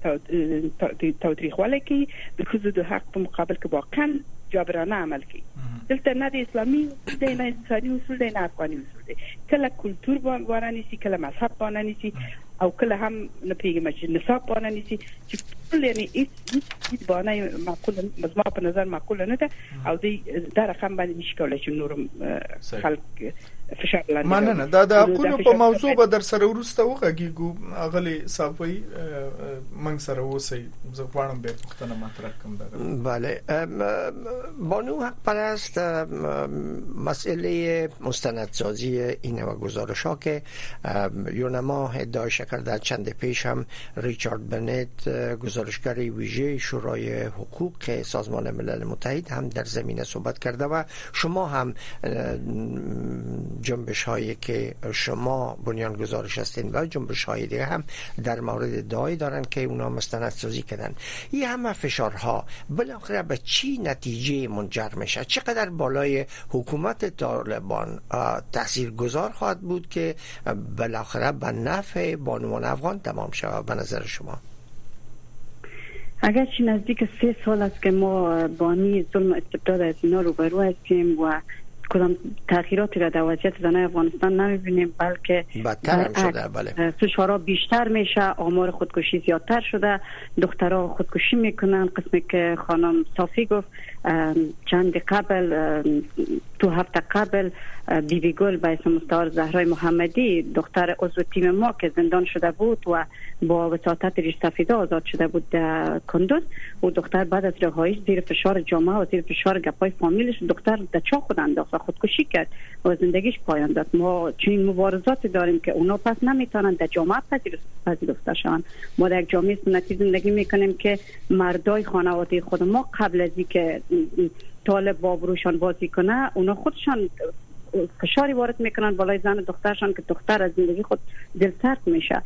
سره تاوتریخوالی کوي، د ښځو د حق په مقابل کې واقعا جابرانه عمل کوي. دلته نه د اسلامي اصول دی، نه انساني اصول دی، نه افغاني اصول دی. کله کلتور باندې نیسي، کله مذهب باندې نیسي او کله هم نه پیږم چې نصاب باندې نیسي چې ټول یعنی هیڅ باندې معقول مزما په نظر معقول نه ده او دا رقم باندې نشي کولای چې نورم خلک فشار لاندې. مننه. دا د حقوقو په موضوع به در سره ورسته وغږیږو. اغلی صافي من سره اوسئ، زه غواړم به پوښتنه مطرح کړم. بله بانو حق پرست، مسئله مستندسازی این و گزارش‌ها که یونما ادعای شکر در چند پیش هم ریچارد بنت گزارشگر ویژه شورای حقوق سازمان ملل متحد هم در زمینه صحبت کرده و شما هم جنبش هایی که شما بنیان گذارش هستین و جنبش های دیگه هم در مورد ادعایی دارن که اونا مستندسازی کردن. این همه فشارها بالاخره به چی نتیجه منجر میشه؟ چقدر بالای حکومت طالبان تاثیرگذار خواهد بود که بالاخره به نفع بانوان افغان تمام شود به نظر شما؟ اگرچه نزدیک 3 سال است که ما با این ظلم و استبداد از اینا روبرو هستیم و کدام تغییراتی را در وضعیت زنان افغانستان نمیبینیم، بلکه بدتر هم شده. بله، فشارها بیشتر میشه، آمار خودکشی زیادتر شده، دخترها خودکشی میکنن. قسمی که خانم صافی گفت چند قبل 2 هفته قبل بیبی گل به اسم مستعار زهرای محمدی دختر عضو تیم ما که زندان شده بود و با وساطت ریش سفیده آزاد شده بود در کندوز، و دختر بعد از رهاییش زیر فشار جامعه و زیر فشار گپای فامیلش دختر در چاه خود انداخت و خودکشی کرد و زندگیش پایان داد. ما چنین مبارزاتی داریم که اونا پس نمیتونن در جامعه پذیرفته شوند. ما در یک جامعه سنتی زندگی میکنیم که مردای خانواده خود ما قبل از اینکه طالب با بروشان بازی کنه اونا خودشان فشاری وارد میکنن بالای زن دخترشان که دختر از زندگی خود دلسرد میشه.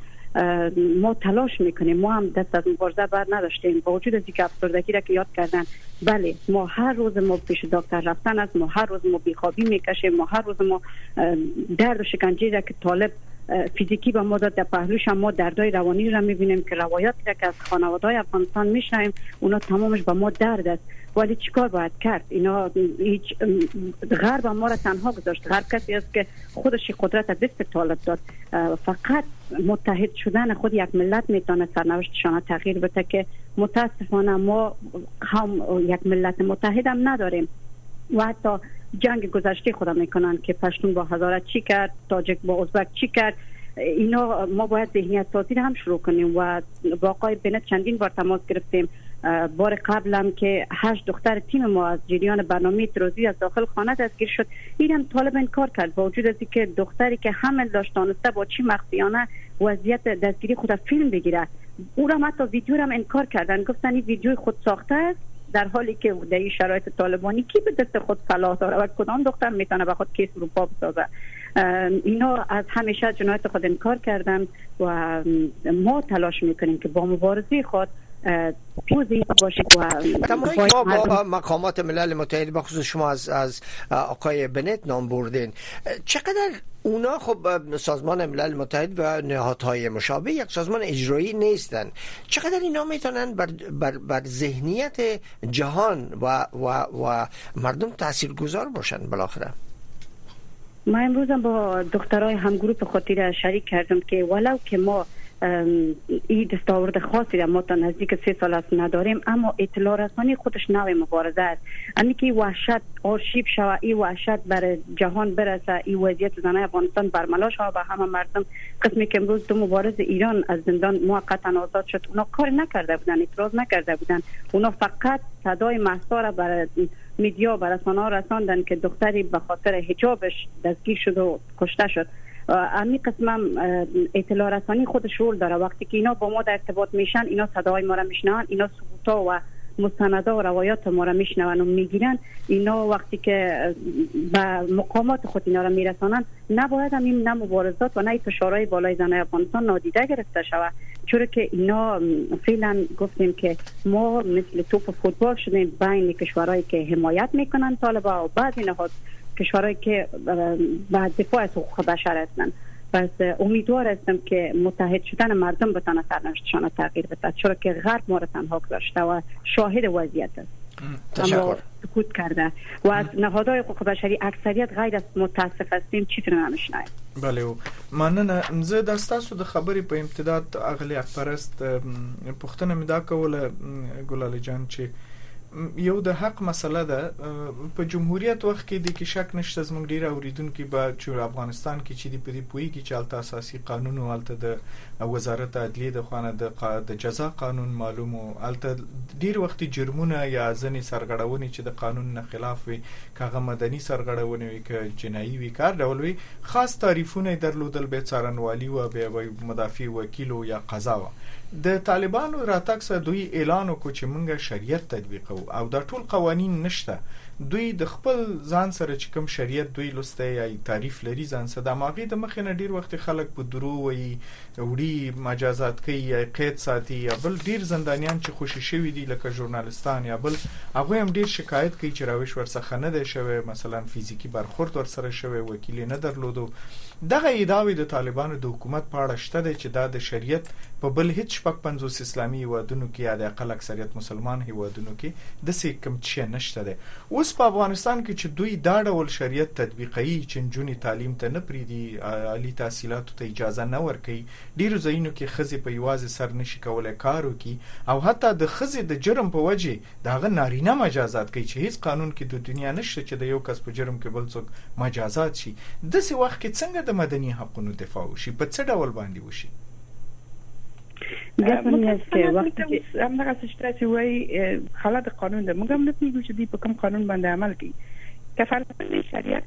ما تلاش میکنیم، ما هم دست از مبارزه بر نداشتیم با وجود از اینکه افسردگی را که یاد کردن. بله، ما هر روز ما پیش دکتر رفتن است، ما هر روز ما بیخوابی میکشیم، ما هر روز ما درد و شکنجه را که طالب فیزیکی به ما داد در پهلوش ما دردای روانی را میبینیم که روایاتی را که از خانواده‌های افغانستان میشنویم اونا تمامش به ما درد است. ولی چیکار باید کرد؟ اینا هیچ غرب ما را تنها گذاشت. هر کسی است که خودش قدرت از دست طالب داد. فقط متحد شدن خود یک ملت میتونه سرنوشتشان تغییر بده که متاسفانه ما هم یک ملت متحد هم نداریم و حتی جنگ گذشته خود میکنن که پشتون با هزارت چی کرد، تاجک با ازبک چی کرد. اینا ما باید ذهنیت سازی هم شروع کنیم و با آقای بنت چندین بار تماس گرفتیم. بار قبل هم که 8 دختر تیم ما از جریان برنامه تروزی از داخل خانه دستگیر شد، اینم طالب انکار کرد با وجود از اینکه دختری که حمل داشت دانسته با چی مخفیانه وضعیت دستگیری خود فیلم بگیره. او را حتی ویدیو را انکار کردن، گفتن این ویدیو خود ساخته است، در حالی که در این شرایط طالبانی کی به دست خود صلاح داره و کدام دختر میتونه به خود کیس رو پا بسازه. اینا از همیشه جنایت خود انکار کردن و ما تلاش میکنیم که با مبارزه خود پیروزی باشید و ما با مقامات ملل متحد بخصوص شما از آقای بنت نام بردین، چقدر اونا خب سازمان ملل متحد و نهادهای مشابه یک سازمان اجرایی نیستن، چقدر اینا میتونن بر ذهنیت جهان و مردم تاثیرگذار باشن بالاخره؟ ما امروز با دخترای همگروپ خاطر شریک کردم که ولو که ما این دستاورد خاصی را ما تا نزدیک 3 سال است نداریم، اما اطلاع رسانی خودش نوع مبارزه است. امی که وحشت آرشیو شود، این وحشت بر جهان برسه، این وضعیت زنان افغانستان برملا شود به همه مردم. قسمی که امروز 2 مبارز ایران از زندان موقتا آزاد شد، اونا کار نکرده بودن، اعتراض نکرده بودن، اونا فقط صدای مهسا را بر میدیا بر رسانه‌ها رساندن که دختری به خاطر حجابش دستگیر شد و کشته شد. امی قسمم اطلاع رسانی خودش رول داره. وقتی که اینا با ما در ارتباط میشن، اینا صدای ما را میشنون، اینا ثبوتا و مستندا و روایات ما را میشنون و میگیرن. اینا وقتی که به مقامات خود اینا را میرسانن، نباید هم این مبارزات و نه فشارهای بالای زنان افغانستان نادیده گرفته شود، چون که اینا فعلا گفتیم که ما مثل توپ فوتبال شدیم بین کشورهایی که حمایت میکنن طالبان و بعضی نهاد کشورهایی که به دفاع از حقوق بشر هستن. پس امیدوار هستم که متحد شدن مردم بتونه سرنوشتشان تغییر بده، چرا که غرب ما را تنها گذاشته و شاهد وضعیت است. تشکر. سکوت کرده و از نهادهای حقوق بشری اکثریت غیر از متاسف هستیم چیزی نمیشنویم. بله مننه. زه د تاسو د خبرې په امتداد اغلی اکبرست پښتنه مې دا کوله ګلال جان چې یو د حق مسله ده. په جمهوریت وخت کې د کې شک نشته زموږ ډیر اوریدونکو به چې افغانستان کې چې د پدې پوي کې چالت اساسي قانون او الته د وزارت عدلیه د خوانه د جزا قانون معلومو الته ډیر وخت جرمونه یا ځنې سرغړونې چې د قانون نه خلاف وي کاغه مدني سرغړونې وي ک جنایي وي کار ډول وي خاص تعریفونه درلودل به څارنوالي او به مدافع وکیل یا قضا و. د طالبانو راتګ سره دوی اعلان وکړ چې موږ شریعت تطبیقو او دا ټول قوانین نشته. دوی د خپل ځان سره چې کوم شریعت دوی لسته یا تعریف لري ځان سره د ماغي د مخ نه ډیر وخت خلک په درو وي وړي مجازات کوي یا قید ساتي یا بل ډیر زندانیان چې خوشی شوی دي لکه ژورنالستان یا بل هغه هم ډیر شکایت کوي چې راوښ ورڅخه نه دی شوی مثلا فزیکی برخورد ور سره شوی وکیل نه درلودو. دغه ادعاوی د طالبانو د حکومت په اړه شته چې دا د شریعت په بل هیڅ شپږ 50 اسلامي هیوادونو کې یا د اقل اکثریت مسلمان هیوادونو کې د سیکم چې نشته ده. اوس په افغانستان کې چې دوی دا ډول شریعت تطبیقي چې جنونی تعلیم ته نه پریدي عالی تحصیلاتو ته اجازه نه ورکي ډیرو ځایونو کې خزي په یوازې سر نشي کولای کار وکي او حتی د خزي د جرم په وجه داغه نارینه مجازات کوي چې هیڅ قانون کې د دنیا نشته چې د یو کس په جرم کې بل څوک مجازات شي. د څه وخت کې څنګه د مدني حقوقو دفاع وشي په څه ډول باندې وشي؟ همدغه څه چې وایي حالت قانون ده موږ هم نه پیږو چې دی په کوم قانون باندې عمل کوي. کفارت شریعت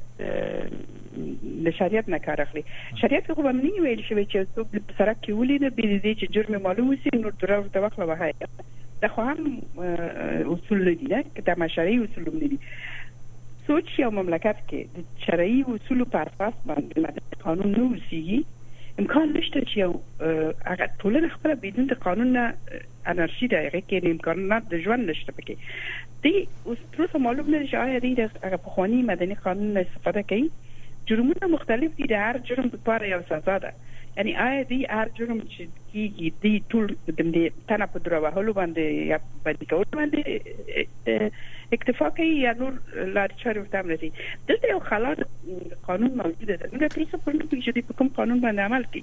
د شریعت نه کار اخلي. شریعت خو باندې نه ویل شوی چې څوک په سرک کې ولید به دې چې جرم معلوم وي نو تر توخله وهاي دا خو هم اصول دي نه که د شرعي اصول دي. سوچ یو مملکت کې د شرعي اصول په اساس باندې قانون نه وسیږي امکان نشته چې یو هغه ټولنه خپل بدون د قانون نه انارشي ده هغه کې امکانات د ژوند نشته پکې. دی اوس تر معلوم نه شي آیا دی د هغه پخوانی مدني قانون استفاده کوي. جرمونه مختلف دي د هر جرم لپاره یو سزا ده. یعنی آیا دی هر جرم چې کیږي دی ټول د تنه په درو وهلو باندې یا باندې کول باندې اکتفا کوي یا نور لار چارې ورته امرتي. دلته یو خلاص قانون موجوده ده. موږ پریسه په لټو کې چې په کوم قانون باندې عمل کوي.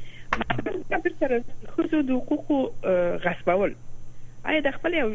په سره خصوص د حقوقو غصبول آیا د خپل یو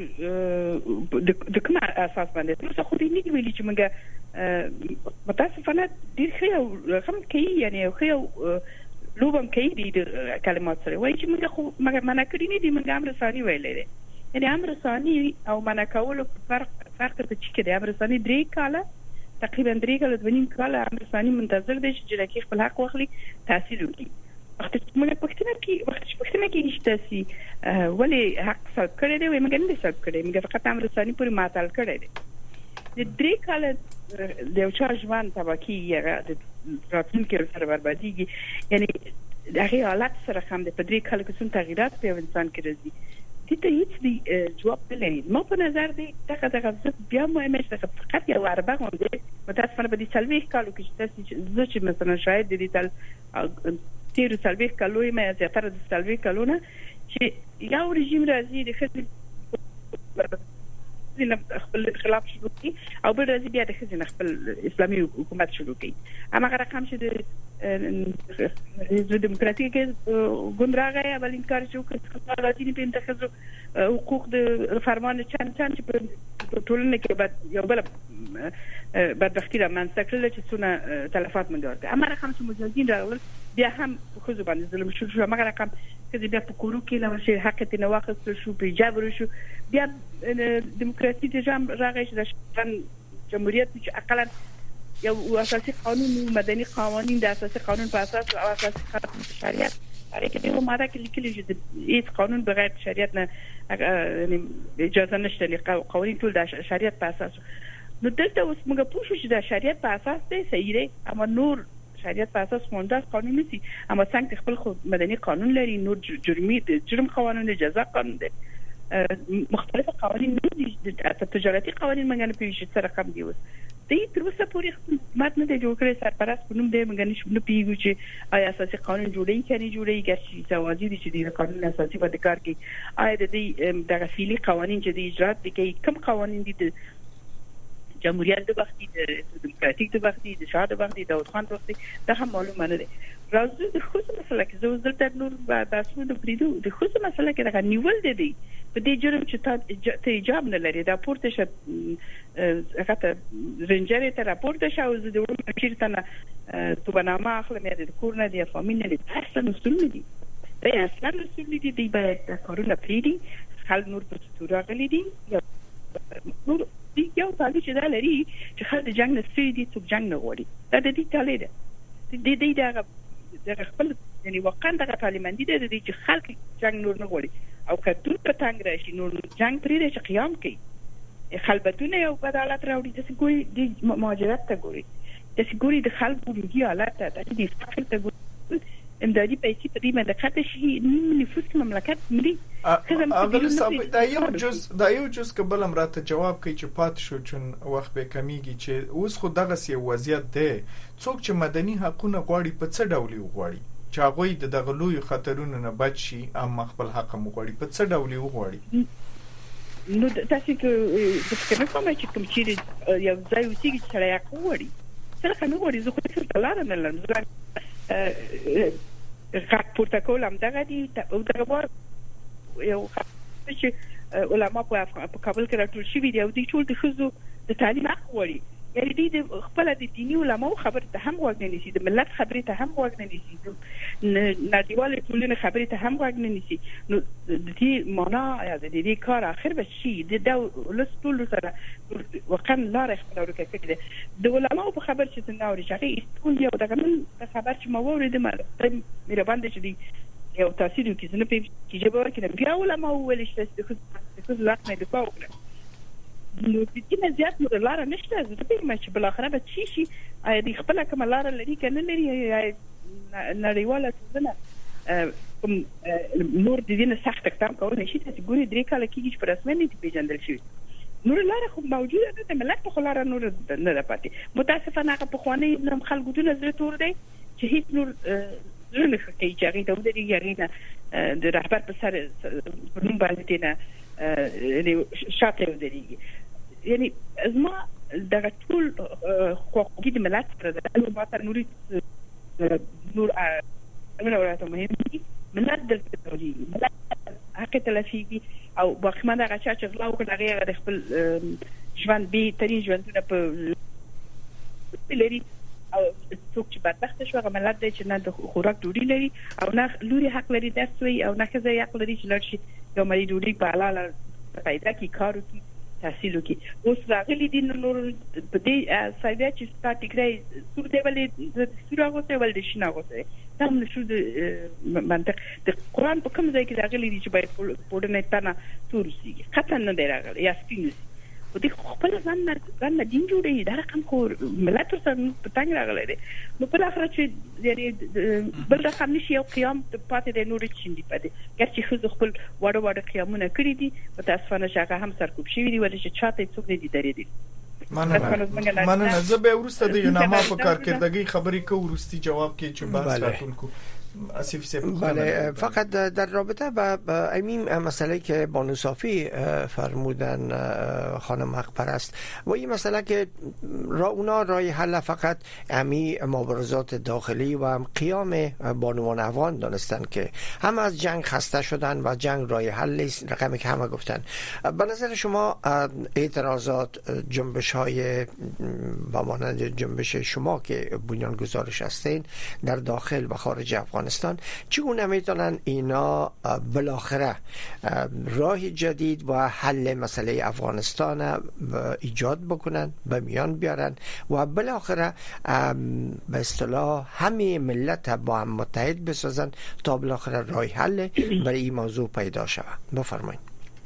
د کوم اساس باندې تاسو خو دې نه ویلي چې موږ متاسفانه ډیر خو هم کوي یعنی خو لوبم کوي د کلمات سره وایي چې موږ خو معنا کړی نه دي موږ امر ثاني ویلې دي. یعنی امر ثاني او معنا کول فرق ته چې د امر ثاني 3 کاله تقریبا 3 کاله د ونیم کاله امر ثاني منتظر دي چې جلکی خپل حق واخلي تحصیل وکړي. وخت چې موږ پښتنه کې نشته سي ولی حق څخه کړی دی موږ نه څه کړی موږ فقط امر ثاني پورې ماتل کړی دی. د 3 کاله د یو چا ژوند تباکی یې د راتلونکي سره بربادیږي. یعنی دغه حالت سره هم د 3 کاله کې څون تغیرات په انسان کې راځي. دې ته هیڅ دی جواب نه لري. ما په نظر دی دغه بیا مهمه چې فقط یو اربع غونډه متاسفانه په دې 40 کالو کې چې مثلا شاید د دې تیر 40 کالو یې مې زیاتره د 40 کالو نه چې یو رژیم راځي د خپل خپل خلاف شروع کی او بل راځي بیا د خزینه خپل اسلامي حکومت شروع کی. اما هغه رقم چې د دیموکراتیک ګوندراغه اول انکار شو چې راځي په انتخاب حقوق د فرمان چند چې په ټولنه کې بعد یو بل بدبختی را منځته کړل چې څونه تلفات منځ ورته. اما رقم چې مجاهدین راغلل بیا هم خو باندې ظلم شو. اما رقم چې بیا په کورو کې لا شي حق ته نه واخستل شو په جبر شو بیا دیموکراسي د جام راغی چې د جمهوریت چې اقلا یو اساسي قانون مدني قوانین د اساسي قانون په اساس او اساسي قانون شریعت هغه کې یو ماده کې لیکلي چې د هیڅ قانون بغیر شریعت نه اجازه نشته. قوانین ټول د شریعت په اساس. نو دلته اوس موږ پوښتنه چې د شریعت په اساس دی صحیح دی اما نور شریعت په اساس مونږ قانون نسی اما څنګه خپل خو مدني قانون لري نور جرم قانون جزا قانون دی مختلف قوانین دي د تجارتي قوانین موږ نه پیژنو سره کم دی. اوس دې تر اوسه پورې مات نه دی جوړ کړی سرپرست په نوم دی موږ نه پیژنو چې آیا اساسي قانون جوړی کني جوړی ګرځي توازی دي چې د قانون اساسي په کار کې آیا د دې د غفيلي قوانین چې د اجرات دي کوم قوانین دي جمهوریت د وختي د دموکراتیک د وختي د شاه د وختي داود خان د وختي دا هم معلومه نه ده. راځو د خصوصي مسله کې زه دلته نور باسمو د پریدو د خصوصي مسله کې دا نیول دي په دې جرم چې ته ایجاب نه لري دا پورته شه هغه رنجر ته راپورته شو زه د ورو چیرته نه توبنامه اخلم د کور نه دی فامیل نه دي اصلا مسؤل دي دا اصلا مسؤل دي باید کارونه پریدي خلک نور په ستوره غلي دي نور یو تعالی چې دا لري چې خلک د جنگ نه سوي دي څوک جنگ نه غواړي دا د دې تعالی ده د دې د خپل یعنی واقعا د تعلیمندي د دې چې خلک جنگ نور نه غواړي او کله په تنګ راشي نور جنگ پرې چې قیام کوي خلبتونه یو بدالت راوړي د سګوري د مهاجرت ته ګوري د سګوري د خلکو د حالت ته د فقر ته ګوري امدادي پیسې په دې مدخل شي نفوس مملکت ملي اغلی صاحب دا یو جز قبل امراته جواب کوي چې پات شو چون وخت به کمیږي چې اوس خو دغه سی وضعیت ده څوک چې مدني حقوقونه غواړي په څه ډول غواړي چې هغه د دغه لوی خطرونو نه بچ شي اما خپل حق مغواړي په څه ډول غواړي نو تاسو کې د فکر کوم چې کوم چې یو ځای وسیږي چې سره یې غواړي څنګه نه غواړي زه خو څه دلاره نه لرم غاک پورتکول هم دغه دي او دغه بار یو چې علما په کابل کې راټول شوي دي او د ټول د خزو د تعلیم حق غواړي یعنی د خپل د دینی علماو خبره ته هم غوږ نه نیسي د ملت خبره ته هم غوږ نه نیسي د نړیوال ټولنې خبره ته هم غوږ نه نیسي نو د دې معنا یا د دې کار اخر به شي د ولستول سره وقن لار خپل ورکه د علماو په خبر چې څنګه اوري چې ټول یو دغه خبر چې مو ورید مې باندې چې دی یو تاثیر کې زنه په کې جواب کړم بیا علماو ولې چې د لاس نه دفاع وکړه نو د دې زیات نور لار نشته زه په ما چې بل اخره به شي د خپل کوم لار لري کنه لري نړیواله څنګه نور د دې نه سخت اقدام کول نشي چې ګوري درې کال کېږي چې په رسمي نه پیژندل شي نور لار خو موجوده ده د ملت په لار نور نه پاتې متاسفانه هغه په خواني نم خلکو دونه زړه تور دی چې هیڅ نور زړه کوي چې هغه د دې یارینه د رهبر په سر په نوم باندې نه شاته ودرېږي یعنی ازما دغه ټول حقوقي د ملت پر د ماته نوري نور امنوراته مهم دي ملت د تدریجي ملت حق تلفيږي او باخمنه هغه چې غلا وکړي هغه د خپل ژوند به ترين ژوندونه په لري او څوک چې بدبخت شو هغه ملت دی چې نه د خوراک ډوډۍ لري او نه لوري حق لري درس وي او نه ښځه حق لري چې لړ شي یو مری ډوډۍ په حلاله پیدا کی کار وکړي تحصیل وکړي اوس راغلي دي نور په دې سایده چې سټاټیکري سور دی ولې سور هغه ول دي شنه هغه تم نشو د منطق د قرآن په کوم ځای کې راغلي دي چې باید پوډنه تنه تورسي قطعا نه دی راغلی یا سپینوس او د خپل ځان نه دین جوړي دا رقم خو ملت سره په تنګ راغلی دی نو په اخر چې یعنی بل رقم نشي یو قیام پاتې د نور چیندي پاتې ګرچې خو خپل وړو قیامونه کړی دي متاسفانه شګه هم سرکوب شوی دی ولې چې چاته څوک نه دي درېدي مننه زه به ورسته د یوناما په کارکردګي خبرې کوم ورستي جواب کې چې بحث راتونکو بله فقط در رابطه با این مسئله که بانو صافی فرمودن خانم حق پرست و این مسئله که اونا رای حل فقط امی مبارزات داخلی و هم قیام بانوان افغان دانستن که هم از جنگ خسته شدن و جنگ رای حل نیست رقمی که همه گفتن به نظر شما اعتراضات جنبش های با مانند جنبش شما که بنیانگذارش هستین در داخل و خارج افغانستان چگونه میتونن اینا بالاخره راه جدید و حل مسئله افغانستان ایجاد بکنن به میان بیارن و بالاخره به اصطلاح همه ملت با هم متحد بسازن تا بالاخره راه حل برای این موضوع پیدا شود بفرمایید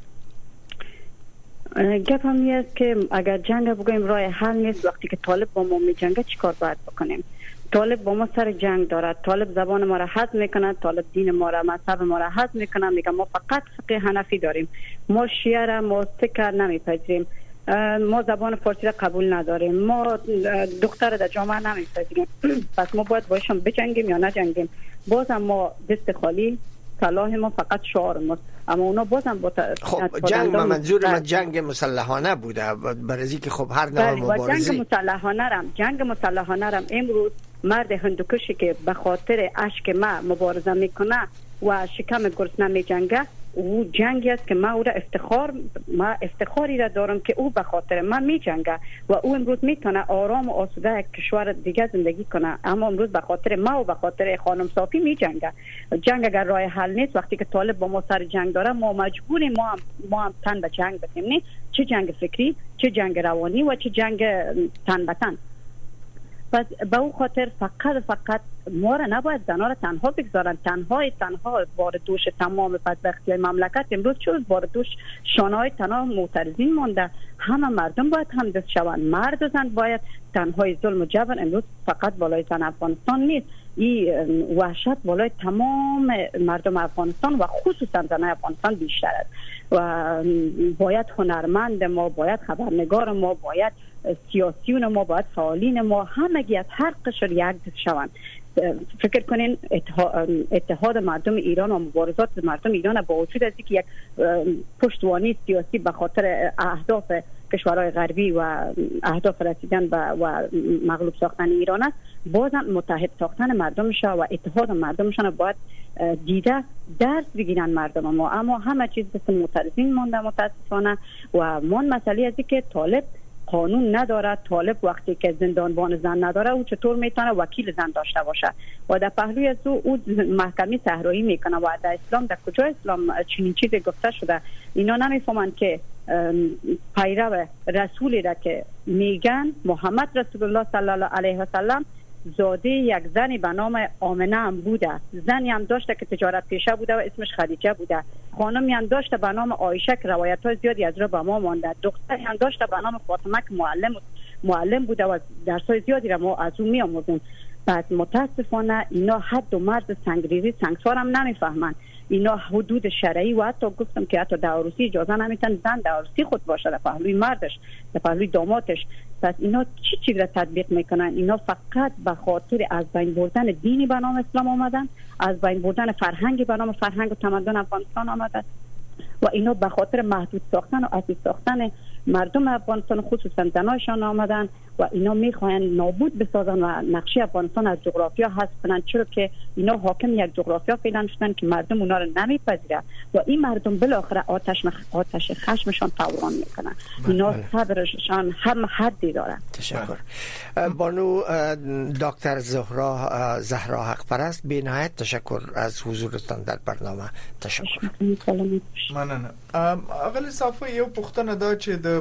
گپ هم است که اگر جنگ بگویم راه حل نیست وقتی که طالب با ما می جنگه چیکار باید بکنیم طالب با ما سر جنگ دارد طالب زبان ما را حذف میکند طالب دین ما را مذهب ما را حذف میکند میگه ما فقط فقه حنفی داریم ما شیعه را ما سکر نمیپذیریم ما زبان فارسی را قبول نداریم ما دختر در جامعه نمیپذیریم پس ما باید باشون بجنگیم یا نجنگیم باز هم ما دست خالی صلاح ما فقط شعار ما، اما اونا بازم با خب جنگ منظور من جنگ مسلحانه بوده، برای که خب هر نوع مبارزه جنگ مسلحانه رم امروز مرد هندوکشی که به خاطر اشک ما مبارزه میکنه و شکم گرسنه میجنگه، او جنگی است که ما افتخاری را دارم که او به خاطر من میجنگه و او امروز میتونه آرام و آسوده یک کشور دیگه زندگی کنه، اما امروز به خاطر ما و به خاطر خانم صافی میجنگه. جنگ اگر راه حل نیست، وقتی که طالب با ما سر جنگ داره، ما مجبوریم ما هم تن به جنگ بزنیم، نه چه جنگ فکری، چه جنگ روانی و چه جنگ تن به تن. پس به او خاطر فقط ما را نباید زنها را تنها بگذارن، تنها بار دوش تمام بدبختی های مملکت امروز چون بار دوش شانه های تنها معترضین مانده. همه مردم باید همدست شوند، مرد و زن باید. تنهای ظلم و جبر امروز فقط بالای زن افغانستان نیست، این وحشت بالای تمام مردم افغانستان و خصوصا زن افغانستان بیشتر است و باید هنرمند ما، باید خبرنگار ما، باید سیاسیون ما، باید فعالین ما همگی از هر قشر یک دست شوند. فکر کنین اتحاد مردم ایران و مبارزات مردم ایران با وجود از اینکه یک پشتوانه سیاسی به خاطر اهداف کشورهای غربی و اهداف رسیدن و مغلوب ساختن ایران است، بازم متحد ساختن مردمش و اتحاد مردمشان باید دیده درس بگیرن مردم ما. اما همه چیز مثل معترضین مانده متاسفانه و من مسئله از اینکه طالب قانون نداره. طالب وقتی که زندانبان زن نداره، او چطور میتونه وکیل زن داشته باشه؟ و در پهلوی از او محکمه صحرایی میکنه و در اسلام در کجا اسلام چنین چیزی گفته شده؟ اینا نمیفهمن که پیرو رسولی را که میگن محمد رسول الله صلی الله علیه و سلم زاده یک زنی به نام آمنه هم بوده، زنی هم داشته که تجارت پیشه بوده و اسمش خدیجه بوده، خانمی هم داشته به نام عایشه که روایت های زیادی از رو به ما مانده، دختری هم داشته به نام فاطمه که معلم بوده و درس های زیادی را ما از اون می آموزیم. بعد متاسفانه اینا حد و مرز سنگریزی سنگسار هم نمیفهمن. اینا حدود شرعی و حتی گفتم که حتی در عروسی اجازه نمیتن زن در عروسی خود باشه، در پهلوی مردش، در پهلوی دامادش. پس اینا چی چیز را تطبیق میکنن؟ اینا فقط به خاطر از بین بردن دینی به نام اسلام آمدن، از بین بردن فرهنگی به نام فرهنگ و تمدن افغانستان آمدن و اینا به خاطر محدود ساختن و عزیز ساختن مردم افغانستان خصوصا زنایشان آمدن و اینا میخواین نابود بسازن و نقشه افغانستان از جغرافیا حذف کنن، چرا که اینا حاکم یک جغرافیا فعلا شدن که مردم اونا رو نمیپذیره و این مردم بالاخره آتش خشمشان فوران میکنن. اینا صبرشان هم حدی داره. تشکر. بانو دکتر زهرا حقپرست، بی نهایت تشکر از حضورتان در برنامه. تشکر. مننه. اول صافه یو پوښتنه دا چې د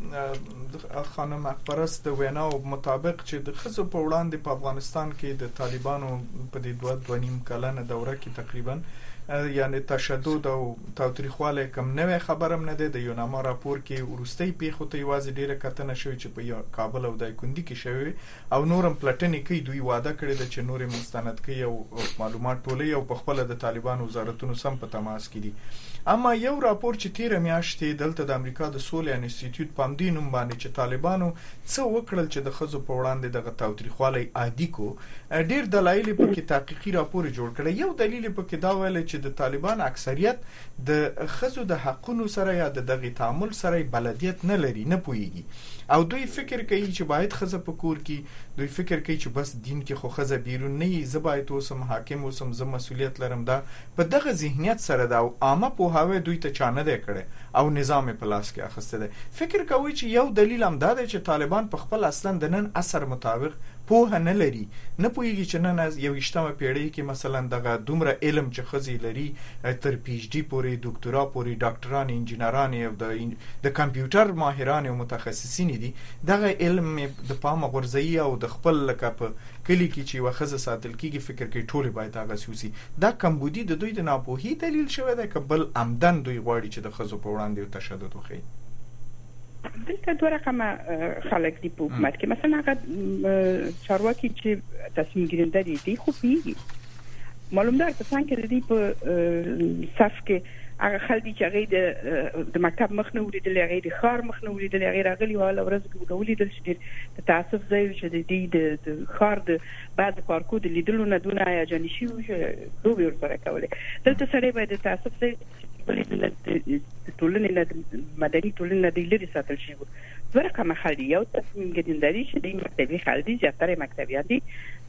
خانم حقپرست د ویناو مطابق چې د ښځو په وړاندې په افغانستان کې د طالبانو په دې 2.5 کلنه دوره کې تقریبا یعنی تشدد او تاوتریخواله کم نوې خبرم نه ده. د یوناما راپور کې ورستۍ پیښو ته یوازې ډیره کتنه شوې چې په کابل او دایکندي کې شوې او نورم پلټنې کوي. دوی وعده کړی ده چې نورې مستند کوي او معلومات ټولوي او په خپل د طالبان وزارتونو سم په تماس کې دي. اما یو راپور چې تیر میاشتې دلته د امریکا د سولې انسټیټیوټ پامدی نوم باندې چې طالبانو څه وکړل چې د ښځو په وړاندې دغه تاوتریخواله عادي کو، ډیر دلایل په کې تحقیقي راپور جوړ کړی. یو دلیل په کې دا ویل چې د طالبان اکثریت د ښځو د حقونو سره یا د دغه تعامل سره بلدیت نه لري، نه پوهیږي او دوی فکر کوي چې باید ښځه په کور کې، دوی فکر کوي چې بس دین کې خو ښځه بیرون نه یي، زه باید اوسم حاکم اوسم، زه مسؤلیت لرم. دا په دغه ذهنیت سره دا عامه پوهاوی دوی ته چا نه دی کړی او نظام په لاس کې اخیسته دی. فکر کوي چې یو دلیل هم دا دی چې طالبان په خپل اصلا د نن عصر مطابق پوهه نه لري، نه پوهیږي چې نن از 21مه پیړۍ کې مثلا دغه دومره علم چې ښځې لري تر پی ایچ ډي پورې، ډاکټرا پورې، ډاکټران، انجینران او د کمپیوټر ماهران او متخصصین دي، دغه علم د پامه غورځي او د خپل لکه په کلی کې چې وخزه ساتل کیږي فکر کوي ټول باید هغه سوسی. دا کمبودی د دوی د ناپوهي دلیل شوی دی که بل عمدن دوی غواړي چې د ښځو په وړاندې تشدد وکړي؟ دلته دوه رقمه خلک دی په حکومت کې، مثلا هغه چارواکي چې تصمیم گیرنده دي خو پیږي معلوم دار که څنګه دی په صف کې هغه خلک چې هغه د مکتب مخ نه ولیدل، هغه د خار مخ نه ولیدل، هغه راغلی واله ورځ کې ولیدل چې د تاسف ځای چې د خار د بعد پارکو د لیدلو نه دونه هیجاني شي چې دوی ورسره کوله. دلته سره باید د تاسف ځای د ټولنې نه مدني ټولنې نه د لري ساتل شي. دوه رقم خالي یو تصمیم ګرځندري چې د مکتبي خالدي زیاتره مکتبيان دي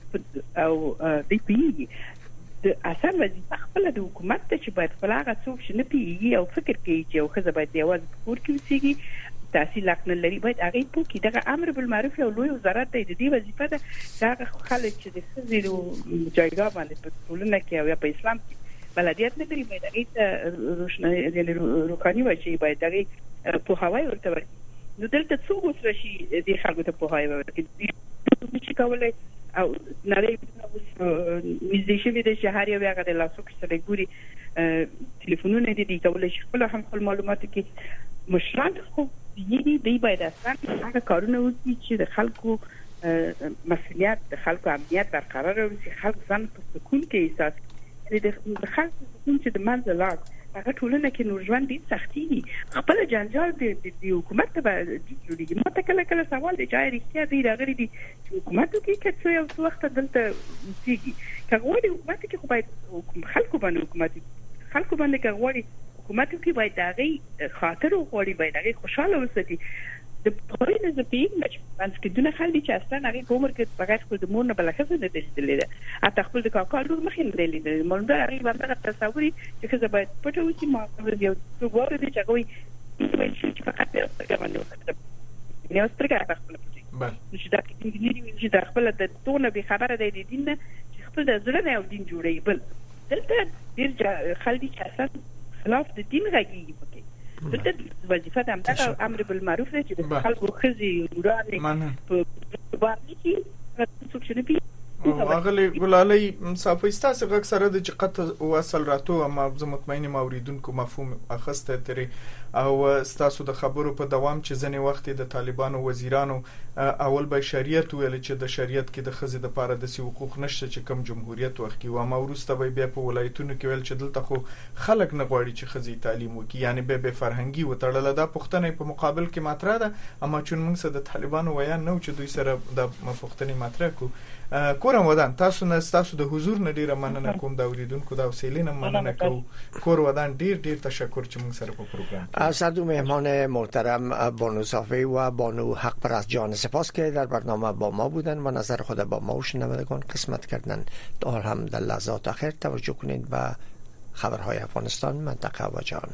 او د پیږي د اصل وظیفه خپل د حکومت ته چې باید خپل هغه څوک چې نه پیږي او فکر کوي چې یو خزه باید یوازې په کور کې اوسېږي تحصیل حق نه لري باید هغه پوکي دغه امر بالمعروف او لوی وزارت د دې وظیفه ده چې خلک چې د خزیرو جایګاه باندې په ټولنه کې او په اسلام کې بلدیت نه لري باید هغه روښانه روحاني وشي باید هغه په هواي ورته ورکړي. نو دلته څوک اوس راشي د خلکو ته په هواي ورکړي چې کولای او نړۍ مزدي شوی د شهر یو هغه د لاسو کې سره ګوري ټلیفونونه دي کولای شي خپل هم خپل معلومات کې مشران خو دی باید اصلا هغه کارونه وکړي چې د خلکو مسئولیت د خلکو امنیت برقرار وي، خلک ځان په سکون کې احساس کړي. د خلکو سکون چې د منځ لاړ هغه ټولنه کې نور ژوند ډېر سختي دي. خپل جنجال د حکومت ته جوړیږي. ما ته کله سوال دی چې رښتیا دی راغلي دي چې حکومت کې کڅو یو وخت دلته اوسېږي که غواړي حکومت کې خو باید خلکو باندې که غواړي حکومت کې باید هغه خاطر غواړي باید هغه خوشاله وساتي. د پوهې نه زپېږم چې منځ کې دونه خلک چې اصلا هغه په عمر کې بغیر خپل د مور نه بل ښځه نه لیدلې ده، حتی خپل د کاکا لور مخې نه لیدلې. مونږ هغه باندې تصوري چې ښځه باید پټه وي. ما یو څو واره دي چې هغه چې فقط په باندې وکړه نه سترګه خپل پټه چې دا چې دا خپل د تونه به خبره ده د دین نه چې خپل د زړه نه دین جوړي. بل دلته ډیر خلک چې اصلا خلاف د دین غږیږي پکې. دلته وظیفه د امر بالمعروف دی چې د خلکو خزي ورانه په باندې کې څوک چې نه پی اغلی ګلالي صافیستا څنګه اکثره د قطع وصل راتو اما زه مطمئن موریدونکو مفهوم اخسته ترې او ستاسو د خبرو په دوام چې ځنې وخت د طالبانو وزیرانو اول به شریعت ویل چې د شریعت کې د خزي د پاره د حقوق نشته چې کم جمهوریت وخت کې و ما ورسته به بیا په ولایتونو کې ویل چې دلته خو خلک نه غواړي چې خزي تعلیم وکړي، یعنی به فرهنګي وتړل. دا پښتنې په مقابل کې مطرح ده اما چې موږ سره د طالبانو ویان نو چې دوی سره د پښتنې مطرح کو کورم ودان تاسو د حضور نه ډیره مننه کوم دا اوریدونکو دا وسیلې نه مننه کوم. کور ودان ډیر تشکر چې موږ سره په پروګرام از دو مهمان محترم بانو صافی و بانو حق پرست جان سپاس که در برنامه با ما بودن و نظر خود با ما و شنوندگان قسمت کردن. دار هم در لحظات آخر توجه کنید به خبرهای افغانستان، منطقه و جهان.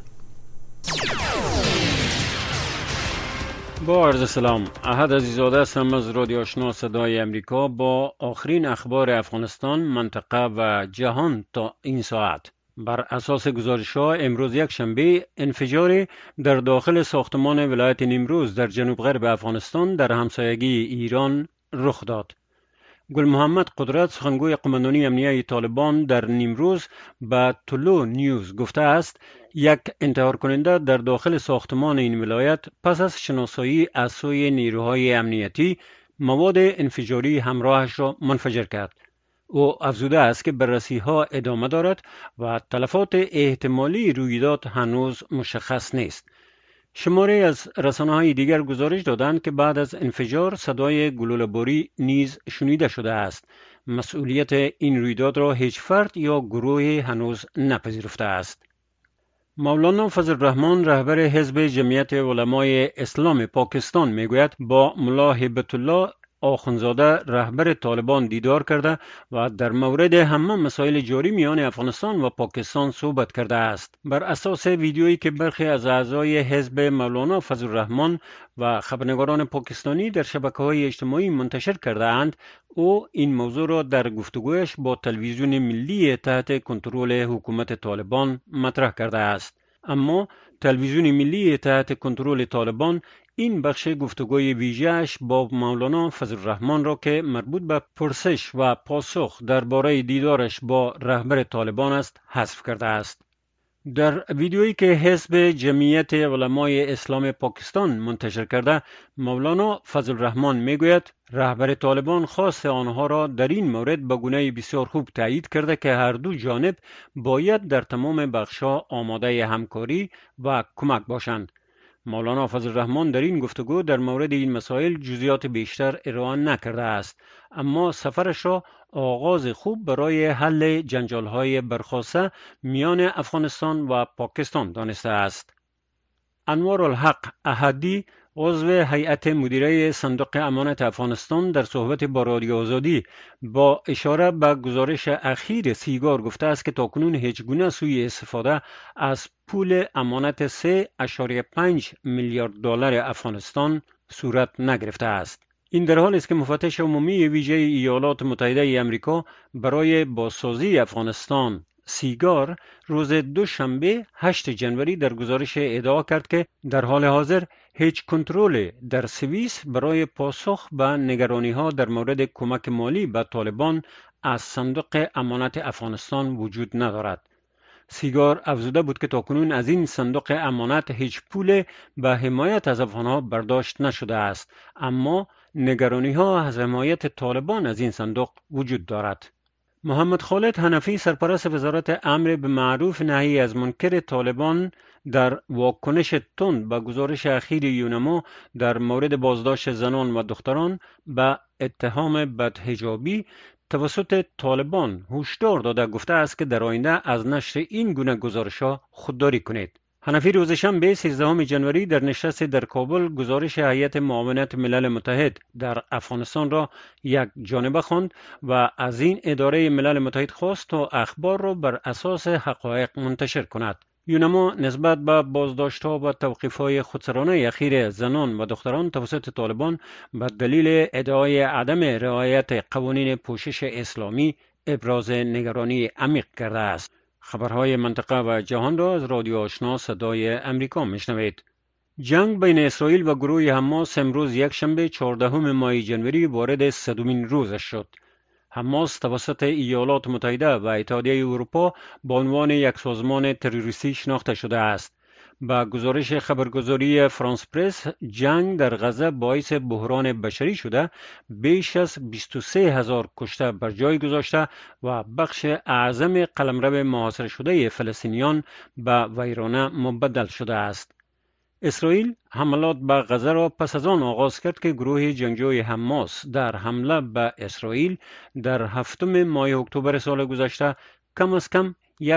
با عرض سلام، احد عزیزاده هستم از رادیو آشنا صدای امریکا با آخرین اخبار افغانستان، منطقه و جهان تا این ساعت. بر اساس گزارش‌ها امروز یک شنبه انفجاری در داخل ساختمان ولایت نیمروز در جنوب غرب افغانستان در همسایگی ایران رخ داد. گل محمد قدرت سخنگوی قماندانی امنیه طالبان در نیمروز به طلوع نیوز گفته است یک انتحار کننده در داخل ساختمان این ولایت پس از شناسایی از سوی نیروهای امنیتی مواد انفجاری همراهش را منفجر کرد. او افزوده است که بررسی‌ها ادامه دارد و تلفات احتمالی رویداد هنوز مشخص نیست. شماری از رسانه‌های دیگر گزارش دادند که بعد از انفجار صدای گلوله‌باری نیز شنیده شده است. مسئولیت این رویداد را هیچ فرد یا گروهی هنوز نپذیرفته است. مولانا فضل الرحمن رهبر حزب جمعیت علمای اسلام پاکستان میگوید با ملا هیبت الله آخوندزاده رهبر طالبان دیدار کرده و در مورد همه مسائل جاری میان افغانستان و پاکستان صحبت کرده است. بر اساس ویدیویی که برخی از اعضای حزب مولانا فضل الرحمن و خبرنگاران پاکستانی در شبکه‌های اجتماعی منتشر کرده اند، او این موضوع را در گفتگویش با تلویزیون ملی تحت کنترل حکومت طالبان مطرح کرده است. اما تلویزیون ملی تحت کنترل طالبان این بخش گفتگوی ویژه‌اش با مولانا فضل الرحمن را که مربوط به پرسش و پاسخ درباره دیدارش با رهبر طالبان است حذف کرده است. در ویدیویی که حزب جمعیت علمای اسلام پاکستان منتشر کرده، مولانا فضل الرحمن میگوید رهبر طالبان خواست آنها را در این مورد به گونه بسیار خوب تایید کرده که هر دو جانب باید در تمام بخش‌ها آماده همکاری و کمک باشند. مولانا فضل الرحمن در این گفتگو در مورد این مسائل جزئیات بیشتر ارائه نکرده است، اما سفرش را آغاز خوب برای حل جنجال‌های برخاسته میان افغانستان و پاکستان دانسته است. انوار الحق احدی، عضو هیئت مدیره صندوق امانت افغانستان، در صحبت با رادیو آزادی با اشاره به گزارش اخیر سیگار گفته است که تاکنون هیچ گونه سوء استفاده از پول امانت 3.5 میلیارد دلار افغانستان صورت نگرفته است. این در حالی است که مفتش عمومی ویژه ایالات متحده آمریکا برای بازسازی افغانستان سیگار روز دوشنبه 8 جنوری در گزارش ادعا کرد که در حال حاضر هیچ کنترل در سوئیس برای پاسخ به نگرانی‌ها در مورد کمک مالی به طالبان از صندوق امانت افغانستان وجود ندارد. سیگار افزوده بود که تاکنون از این صندوق امانت هیچ پول به حمایت از افغان‌ها برداشت نشده است، اما نگرانی‌ها از حمایت طالبان از این صندوق وجود دارد. محمد خالد حنفی، سرپرست وزارت امر بالمعروف نهی از منکر طالبان، در واکنش تند به گزارش اخیر یونما در مورد بازداشت زنان و دختران به اتهام بدحجابی توسط طالبان هشدار داده گفته است که در آینده از نشر این گونه گزارش‌ها خودداری کنید. حنفی روز شنبه 13 جنوری در نشست در کابل گزارش هیئت معاونت ملل متحد در افغانستان را یک جانبه خواند و از این اداره ملل متحد خواست تا اخبار را بر اساس حقایق منتشر کند. یونما نسبت به بازداشت‌ها و توقیف‌های خودسرانه اخیر زنان و دختران توسط طالبان به دلیل ادعای عدم رعایت قوانین پوشش اسلامی ابراز نگرانی عمیق کرده است. خبرهای منطقه و جهان را از رادیو آشنا صدای امریکا میشنوید. جنگ بین اسرائیل و گروه حماس امروز یکشنبه 14 ماه جنوری وارد 100مین روزش شد. حماس توسط ایالات متحده و اتحادیه اروپا به عنوان یک سازمان تروریستی شناخته شده است. با گزارش خبرگزاری فرانس پرس، جنگ در غزه باعث بحران بشری شده، بیش از 23,000 کشته بر جای گذاشته و بخش اعظم قلمرو محاصره شده فلسطینیان به ویرانه مبدل شده است. اسرائیل حملات به غزه را پس از آن آغاز کرد که گروه جنگجوی حماس در حمله به اسرائیل در 7 ماه اکتبر سال گذشته کم از کم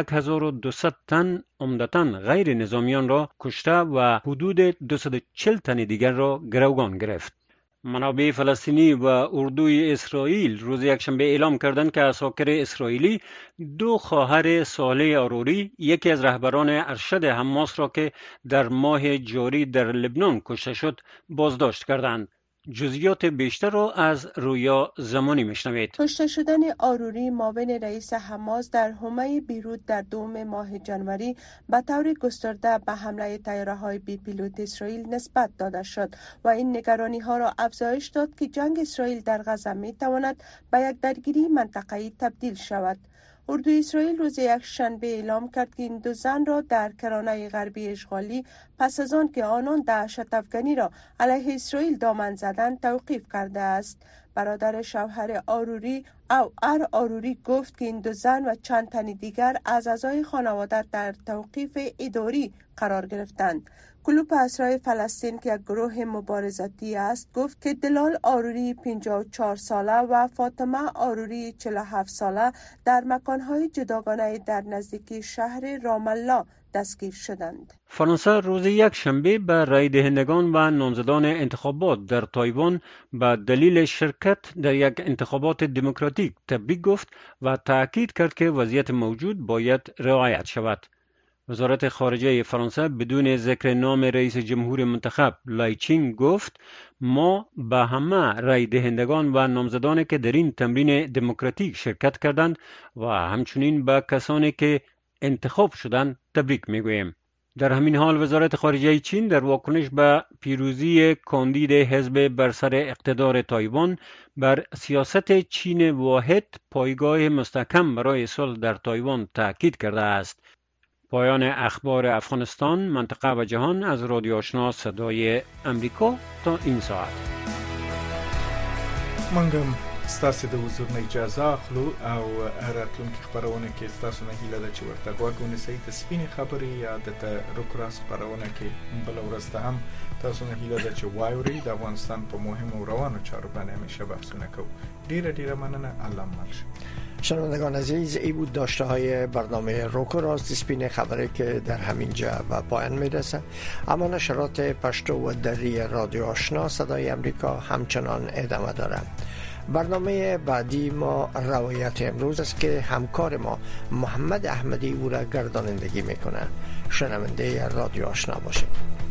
1200 تن عمدتاً غیر نظامیان را کشته و حدود 240 تن دیگر را گروگان گرفت. منابع فلسطینی و اردوی اسرائیل روز یکشنبه اعلام کردند که عساکر اسرائیلی 2 خواهر صالح آروری، یکی از رهبران ارشد حماس را که در ماه جاری در لبنان کشته شد، بازداشت کردند. جزئیات بیشتر را از رویا زمانی میشنوید. کشته شدن آروری معاون رئیس حماس در حومه بیروت در 2 ماه جنوری به طور گسترده به حمله طیاره‌های بی پیلوت اسرائیل نسبت داده شد و این نگرانی ها را افزایش داد که جنگ اسرائیل در غزه می تواند به یک درگیری منطقه‌ای تبدیل شود. اردوی اسرائیل روز یکشنبه اعلام کرد که این 2 زن را در کرانه غربی اشغالی پس از آن که آنان دهشت افغانی را علیه اسرائیل دامن زدند توقیف کرده است. برادر شوهر آروری اوعر آروری گفت که این 2 زن و چند تن دیگر از اعضای خانواده در توقیف اداری قرار گرفتند. کلوپ اسرای فلسطین که یک گروه مبارزاتی است گفت که دلال آروری 54 ساله و فاطمه آروری 47 ساله در مکانهای جداگانه در نزدیکی شهر رام الله دستگیر شدند. فرانسه روز یکشنبه به رای دهندگان و نامزدان انتخابات در تایوان به دلیل شرکت در یک انتخابات دموکراتیک تبریک گفت و تأکید کرد که وضعیت موجود باید رعایت شود. وزارت خارجه فرانسه بدون ذکر نام رئیس جمهور منتخب لایچینگ گفت ما به همه رای دهندگان و نامزدانی که در این تمرین دموکراتیک شرکت کردند و همچنین به کسانی که انتخاب شدند تبریک میگوییم. در همین حال وزارت خارجه چین در واکنش به پیروزی کاندید حزب بر سر اقتدار تایوان بر سیاست چین واحد پایگاه مستحکم برای صلح در تایوان تاکید کرده است. پایان اخبار افغانستان، منطقه و جهان از رادیو آشنا صدای امریکا تا این ساعت. منګم ستاسو د حضور نه اجازه اخلو او راتلونکي خبرونه کې ستاسو نه هیله ده چې ورته غوږ ونیسئ. د سپینې خبرې یا د روکراس خبرونه کې بل ورځ ته هم تاسو نه هیله ده چې واورئ. د افغانستان په مهمو روانو چارو باندې همیشه بحثونه کوو. ډیره مننه. الله مل شي. شنوندگان عزیز، این بود داشته های برنامه روک و راست سپین خبری که در همین جا به پایان میرسه. اما نشرات پشتو و دری رادیو آشنا صدای امریکا همچنان ادامه داره. برنامه بعدی ما روایت امروز است که همکار ما محمد احمدی او را گردانندگی میکنه. شنونده رادیو آشنا باشید.